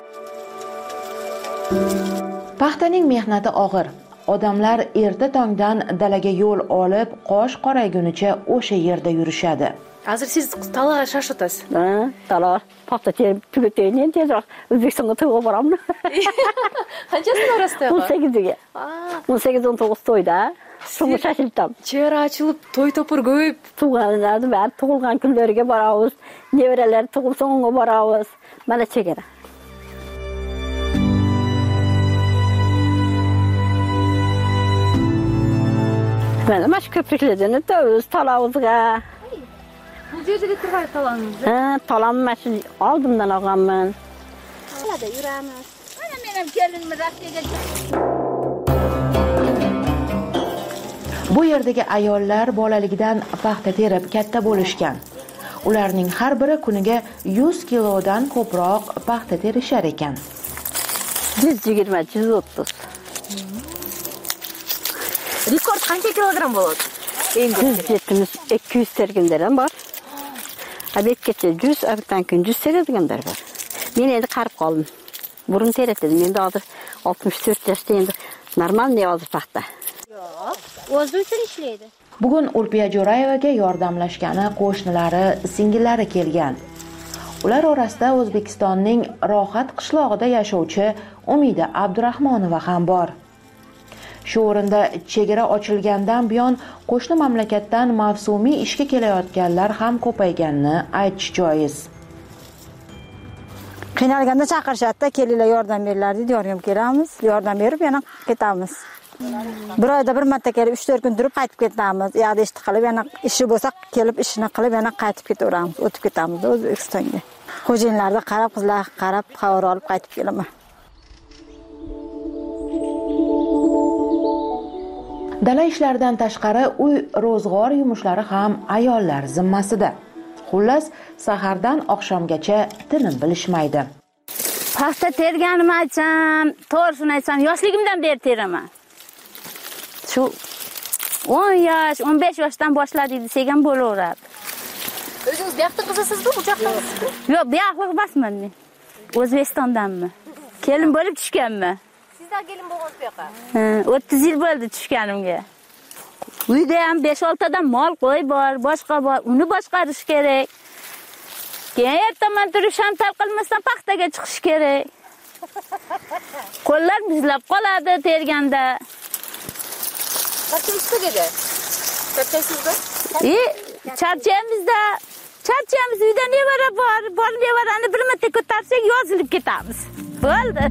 Paxtaning mehnati og'ir. Odamlar erta tongdan dalaga yo'l olib, qosh qoraygunicha o'sha yerda yurishadi. Hozir siz talaga shashotasiz. Tala paxta terib tugatayni tezroq O'zbekistonga to'yga boramni. Qanchasini orasida? 18ga. 18-19 to'yda. Shunga shashildim. Chegara ochilib, to'y topur ko'yib, tug'ilganlarni bari tug'ilgan kunlariga boramiz. Nevaralar tug'ilsa unga boramiz. Mana chegara. Mana mash ko'priklardan o'tamiz talavuzga. Bu yerda turgan talangiz. Talam mash oldimdan olganman. Qalada yuramiz. Mana men ham kelinimni Rossiyaga. Bu yerdagi ayollar bolaligidan paxta terib katta bo'lishgan. Ularning har biri kuniga 100 kilodan ko'proq paxta terishar ekan. 120-130. Rekord qancha kilogram bo'ladi? Eng ko'p 200 terganlar ham bor. Abetgacha 100, abetdan keyin 100 teradiganlar bor. Men endi qarib qoldim. Burun teratadim. Endi hozir 64 yoshda endi normalniy hozir paxta. o'zi uchun ishlaydi. Bugun Urpiya Jo'rayevaga yordamlashgani qo'shnilari, singillari kelgan. Ular orasida O'zbekistonning Rohat qishlog'ida yashovchi Umida Abdurahmonova ham bor. Shu o'rinda chegara ochilgandan buyon qo'shni mamlakatdan mavsumiy ishga kelayotganlar ham ko'payganini aytish joiz. Qiynalganda chaqirishadi, kelinglar yordam beringlar deydi, yordam kelamiz, yordam berib yana ketamiz. Bir oyda bir marta kelib 3-4 kun turib qaytib ketamiz. Yo'qda ish qilib yana ishi bo'lsa kelib ishini qilib yana qaytib ketaveramiz, o'tib ketamiz O'zbekistonga. Xo'jayinlarga qarab, qizlarga qarab xabar olib qaytib kelaman. Dala ishlaridan tashqari uy ro'zg'or yumushlari ham ayollar zimmasida. Xullas, sahardan oqshomgacha tinim bilishmaydi. Paxta terganimni aytsam, to'g'risini aytsam, yoshligimdan beri teraman. Shu 10 yosh, 15 yoshdan boshladi degan bo'laveradi. O'zingiz bu yoqda qizisizmi, bu yoqdamisiz? Yo'q, bu yoqda emasman men. O'zbekistondanmi? Kelin bo'lib tushganman. Sizlar kelin bo'lgansiz bu yoqqa? 30 yil bo'ldi tushganimga. Uyda ham 5-6 tadan mol qo'y bor, boshqa bor, uni boshqarish kerak. Keyin ertaman turib shantal qilmasdan paxtaga chiqish kerak. Qo'llar muzlab qoladi terganda. Qanchaysizda? Qanchaysizda? Charchamiz uyda nevara bor nevarani bir marta ko'tarsak yozilib ketamiz. Bo'ldi.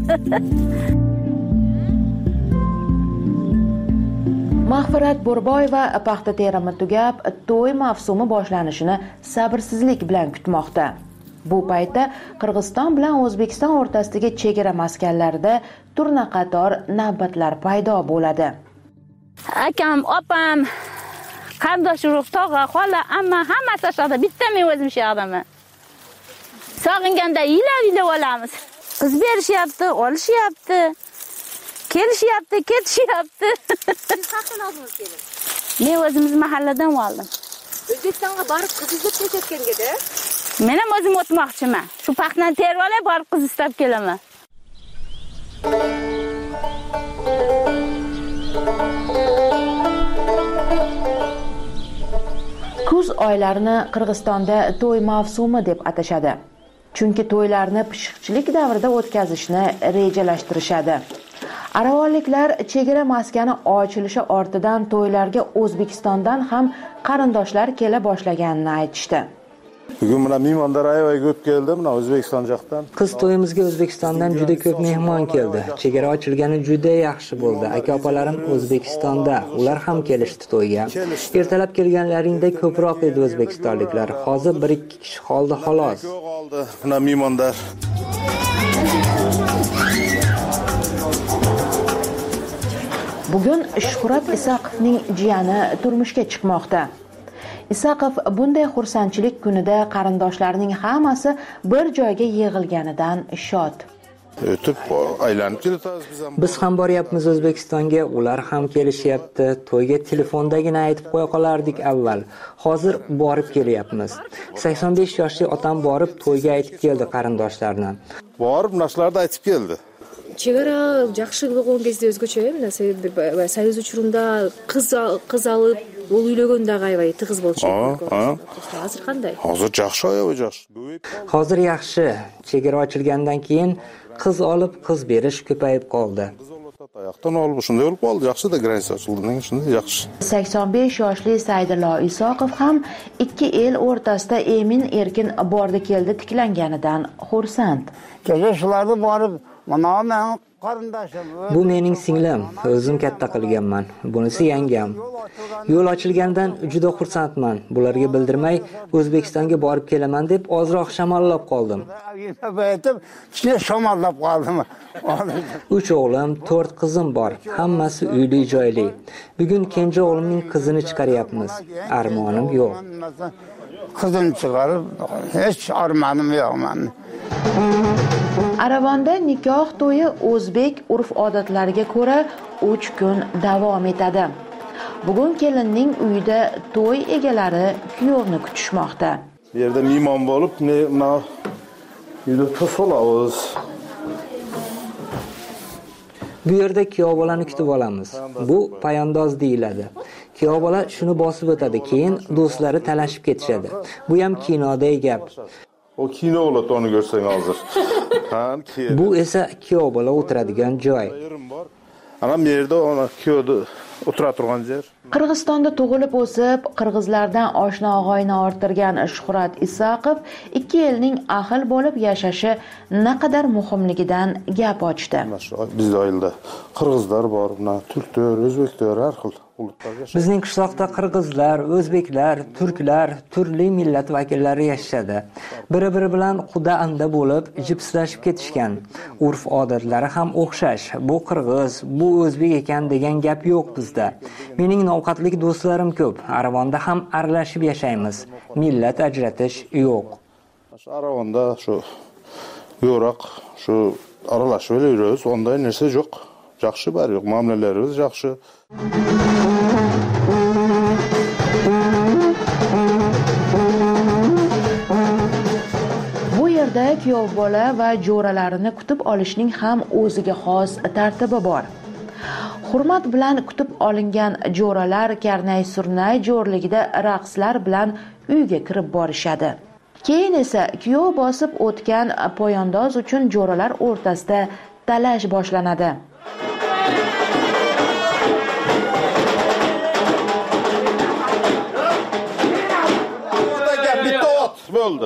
Mag'firat Bo'rboyeva paxta terimi tugab, to'y mavsumi boshlanishini sabrsizlik bilan kutmoqda. Bu paytda Qirg'iziston bilan O'zbekiston o'rtasidagi chegara maskanlarida turna-qator navbatlar paydo bo'ladi. Akam, opam, qarindosh urug', tog'a, xola, amma hammasi asoqda, bitta men o'zim shu yoqdaman. Sog'inganda yilab olamiz. Qiz berishyapti, olishyapti. Kelishyapti, ketishyapti. Siz qayerdan oldingiz kelin? Men o'zimiz mahalladan oldim. O'zbekistonga borib qiz izlab ketayotganda? Men ham o'zim o'tmoqchiman. Shu paxtani terib olib, borib qiz istab kelaman. Kuz oylarini Qirg'izistonda to'y mavsumi deb atashadi. Chunki to'ylarni pishiqchilik davrida o'tkazishni rejalashtirishadi. Aravonliklar chegara maskani ochilishi ortidan to'ylarga O'zbekistondan ham qarindoshlar kela boshlaganini aytishdi. Bugun mana mehmonlar Ayovaga o'tib keldi, mana O'zbekiston yoqdan. Qiz to'yimizga O'zbekistondan juda ko'p mehmon keldi. Chegara ochilgani juda yaxshi bo'ldi. Aka-opalarim O'zbekistonda, ular ham kelishdi to'yga. Ertalab kelganlaringda ko'proq edi o'zbekistonliklar. Hozir 1-2 kishi qoldi xolos. Mana mehmonlar. Bugun Shuhrat Isaqovning jiyani turmushga chiqmoqda. Isaqov bunday xursandchilik kunida qarindoshlarining hammasi bir joyga yig'ilganidan shod. O'tib aylanib ketamiz biz ham. Biz ham boryapmiz O'zbekistonga, ular ham kelishyapti. To'yga telefondagina aytib qo'ya qolardik avval. Hozir borib kelyapmiz. 85 yoshli otam borib to'yga aytib keldi qarindoshlarini. Borib narsalarni aytib keldi. Chegara yaxshi bo'lgan kezde o'zgacha, mana Soyuz uchrunda qiz olib, o'l uylaganda g'ayvay tig'iz bo'lchi. Hozir qanday? Hozir yaxshi, yaxshi. Hozir yaxshi. Chegara ochilgandan keyin qiz olib, qiz berish ko'payib qoldi. Oyoqdan olib shunday bo'lib qoldi. Yaxshi-da gransiya ochildidan shunday yaxshi. 85 yoshli Saydullo Isoqov ham ikki el o'rtasida emin erkin bordi keldi tiklanganidan xursand. Kecha shularni borib, mana men qarindoshim. Bu mening singlim, o'zim katta qilganman. Bunisi yangam. Yo'l ochilgandan juda xursandman. Bularga bildirmay O'zbekistonga borib kelaman deb ozroq shamollab qoldim. Shamollab qoldim. 3 o'g'lim, 4 qizim bor. Hammasi uyli-joyli. Bugun kenja o'g'limning qizini chiqaryapmiz. Armonim yo'q. Qizim chiqarib, hech armonim yo'q men. Aravonda nikoh to'yi o'zbek urf-odatlariga ko'ra 3 kun davom etadi. Bugun kelinning uyida to'y egalari kuyovni kutishmoqda. Bu yerda mehmon bo'lib, mana uyda to'solamiz. Bu yerda kuyov bolani kutib olamiz. Bu poyandoz deyiladi. Kuyov bola shuni bosib o'tadi, keyin do'stlari talashib ketishadi. Bu ham kinodagi gap. O kino bo'ladi, uni ko'rsang hozir. Bu esa kuyov bola o'tiradigan joy. Ana bu yerda ona kuyovni o'tira turgan yer. Qirg'izistonda tug'ilib o'sib, qirg'izlardan oshno-og'ayni orttirgan Shuhrat Isoqov 2 yilning ahil bo'lib yashashi naqadar muhimligidan gap ochdi. Bizda oilada qirg'izlar bor, turklar, o'zbeklar, har xil. Bizning qishloqda qirg'izlar, o'zbeklar, turklar, turli millat vakillari yashashadi. Biri-biri bilan quda-anda bo'lib, jipslashib ketishgan. Urf-odatlari ham o'xshash. Bu qirg'iz, bu o'zbek ekan degan gap yo'q bizda. Mening ovqatlik do'stlarim ko'p. Aravonda ham aralashib yashaymiz. Millat ajratish yo'q. Aravonda shu yo'roq, shu aralashib yuramiz, unday narsa yo'q. Yaxshi bor, yo'q, muomalalarimiz yaxshi. Bu yerda kuyov bola va jo'ralarini kutib olishning ham o'ziga xos tartibi bor. Hurmat bilan kutib olingan jo'ralar karnay-surnay jo'rligida raqslar bilan uyga kirib borishadi. Keyin esa kuyov bosib o'tgan poyandoz uchun jo'ralar o'rtasida talash boshlanadi. Bo'ldi.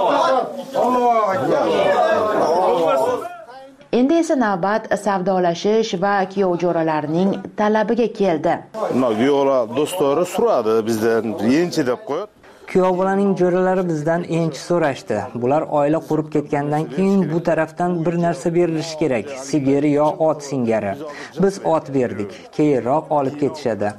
Endi esa navbat savdolashish va kuyov jo'ralarning talabiga keldi. Kuyovlar do'stlari so'radi bizdan enchi deb qo'ydi. Kuyov bolaning jo'ralari bizdan enchi so'rashdi. Bular oila qurib ketgandan keyin bu tarafdan bir narsa berilishi kerak, sigir yo ot singari. Biz ot berdik, keyinroq olib ketishadi.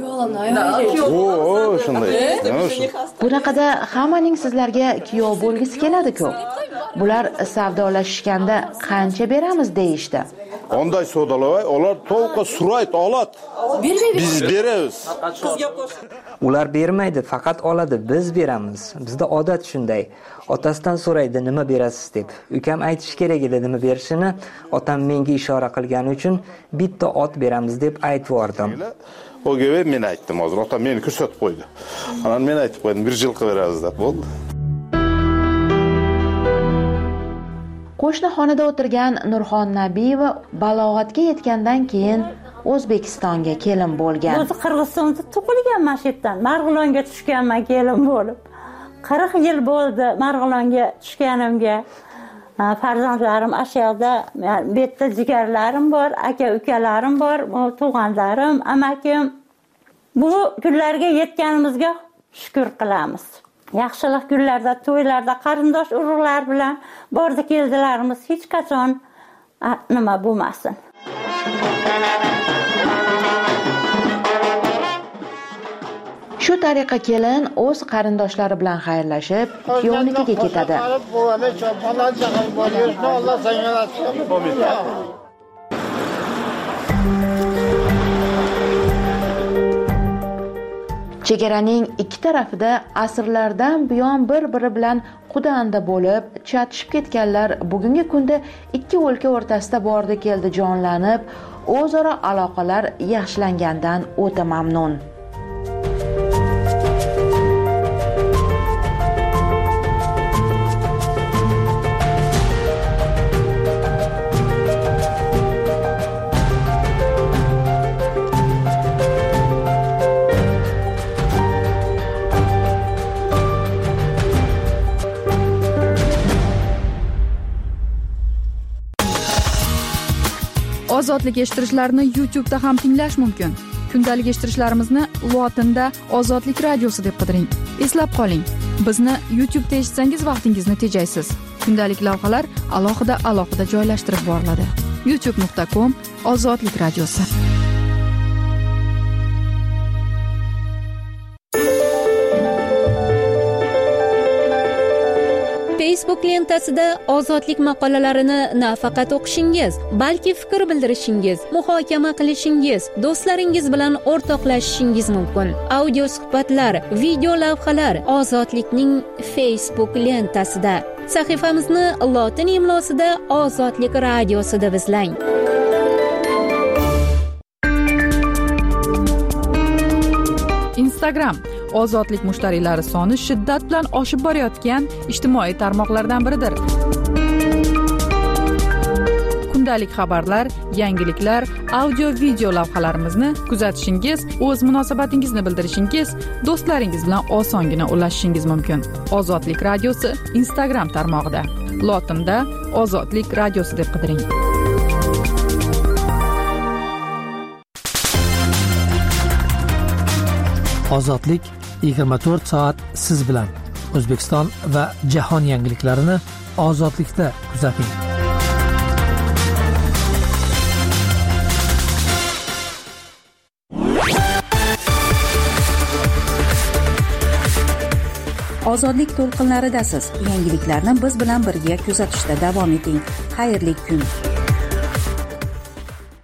Bunaqada hammaning sizlarga kuyov bo'lgisi keladi-ku. Bular savdolashishganda qancha beramiz deyishdi. Onday savdolar, ular to'liq surayt oladi. Biz beramiz. Ular bermaydi, faqat oladi, biz beramiz. Bizda odat shunday. Otasidan so'raydi, nima berasiz deb. Ukam aytish kerak edi nima berishini. Otam menga ishora qilgani uchun bitta ot beramiz deb aytib yordim. O gibi men aytdim hozir. Otam meni ko'rsatib qo'ydi. Ana men aytib qo'ydim, bir yilqi beramiz deb bo'ldi. Qo'shni xonada o'tirgan Nurxon Nabiyeva balog'atga yetgandan keyin O'zbekistonga kelin bo'lgan. O'zi Qirg'izistonda tug'ilganman shu yerdan. Marg'ilonga tushganman kelin bo'lib. 40 yil bo'ldi Marg'ilonga tushganimga. Farzandlarim ashyoqda, bu yerda jigarlarim bor, aka-ukalarim bor, tug'anlarim, amakim. Bu kunlarga yetganimizga shukr qilamiz. Yaxshilik kunlarda, to'ylarda qarindosh urug'lar bilan bordi keldilarimiz hech qachon nima bo'lmasin. Shu tariqa kelin o'z qarindoshlari bilan xayrlashib, kuyovnikiga ketadi. Chegaraning ikki tarafida asrlardan buyon bir-biri bilan quda-anda bo'lib, chatishib ketganlar bugungi kunda ikki o'lka o'rtasida bordi keldi jonlanib, o'zaro aloqalar yaxshilangandan o'ta mamnun. Ozodlik eshittirishlarni YouTube'da ham tinglash mumkin. Kundalik eshittirishlarimizni lotinda Ozodlik radiosi deb qidiring. Eslab qoling, bizni YouTube'da eshitsangiz vaqtingizni tejaysiz. Kundalik lavhalar alohida joylashtirib boriladi. youtube.com/Ozodlik radiosi. Facebook lentasida ozodlik maqolalarini nafaqat o'qishingiz, balki fikr bildirishingiz, muhokama qilishingiz, do'stlaringiz bilan o'rtoqlashishingiz mumkin. Audio suhbatlar, video lavhalar Ozodlikning Facebook lentasida. Sahifamizni lotin imlosida Ozodlik radiosida izlang. Instagram ozodlik mushtariylari soni shiddat bilan oshib borayotgan ijtimoiy tarmoqlardan biridir. Kundalik xabarlar, yangiliklar, audio video lavhalarimizni kuzatishingiz, o'z munosabatingizni bildirishingiz, do'stlaringiz bilan osongina ulashishingiz mumkin. Ozodlik radiosi Instagram tarmog'ida. Lotinda Ozodlik radiosi deb qidiring. Ozodlik 24 soat siz bilan. O'zbekiston va jahon yangiliklarini ozodlikda kuzating. Ozodlik to'lqinlaridasiz. Yangiliklarni biz bilan birga kuzatishda davom eting. Xayrli kun.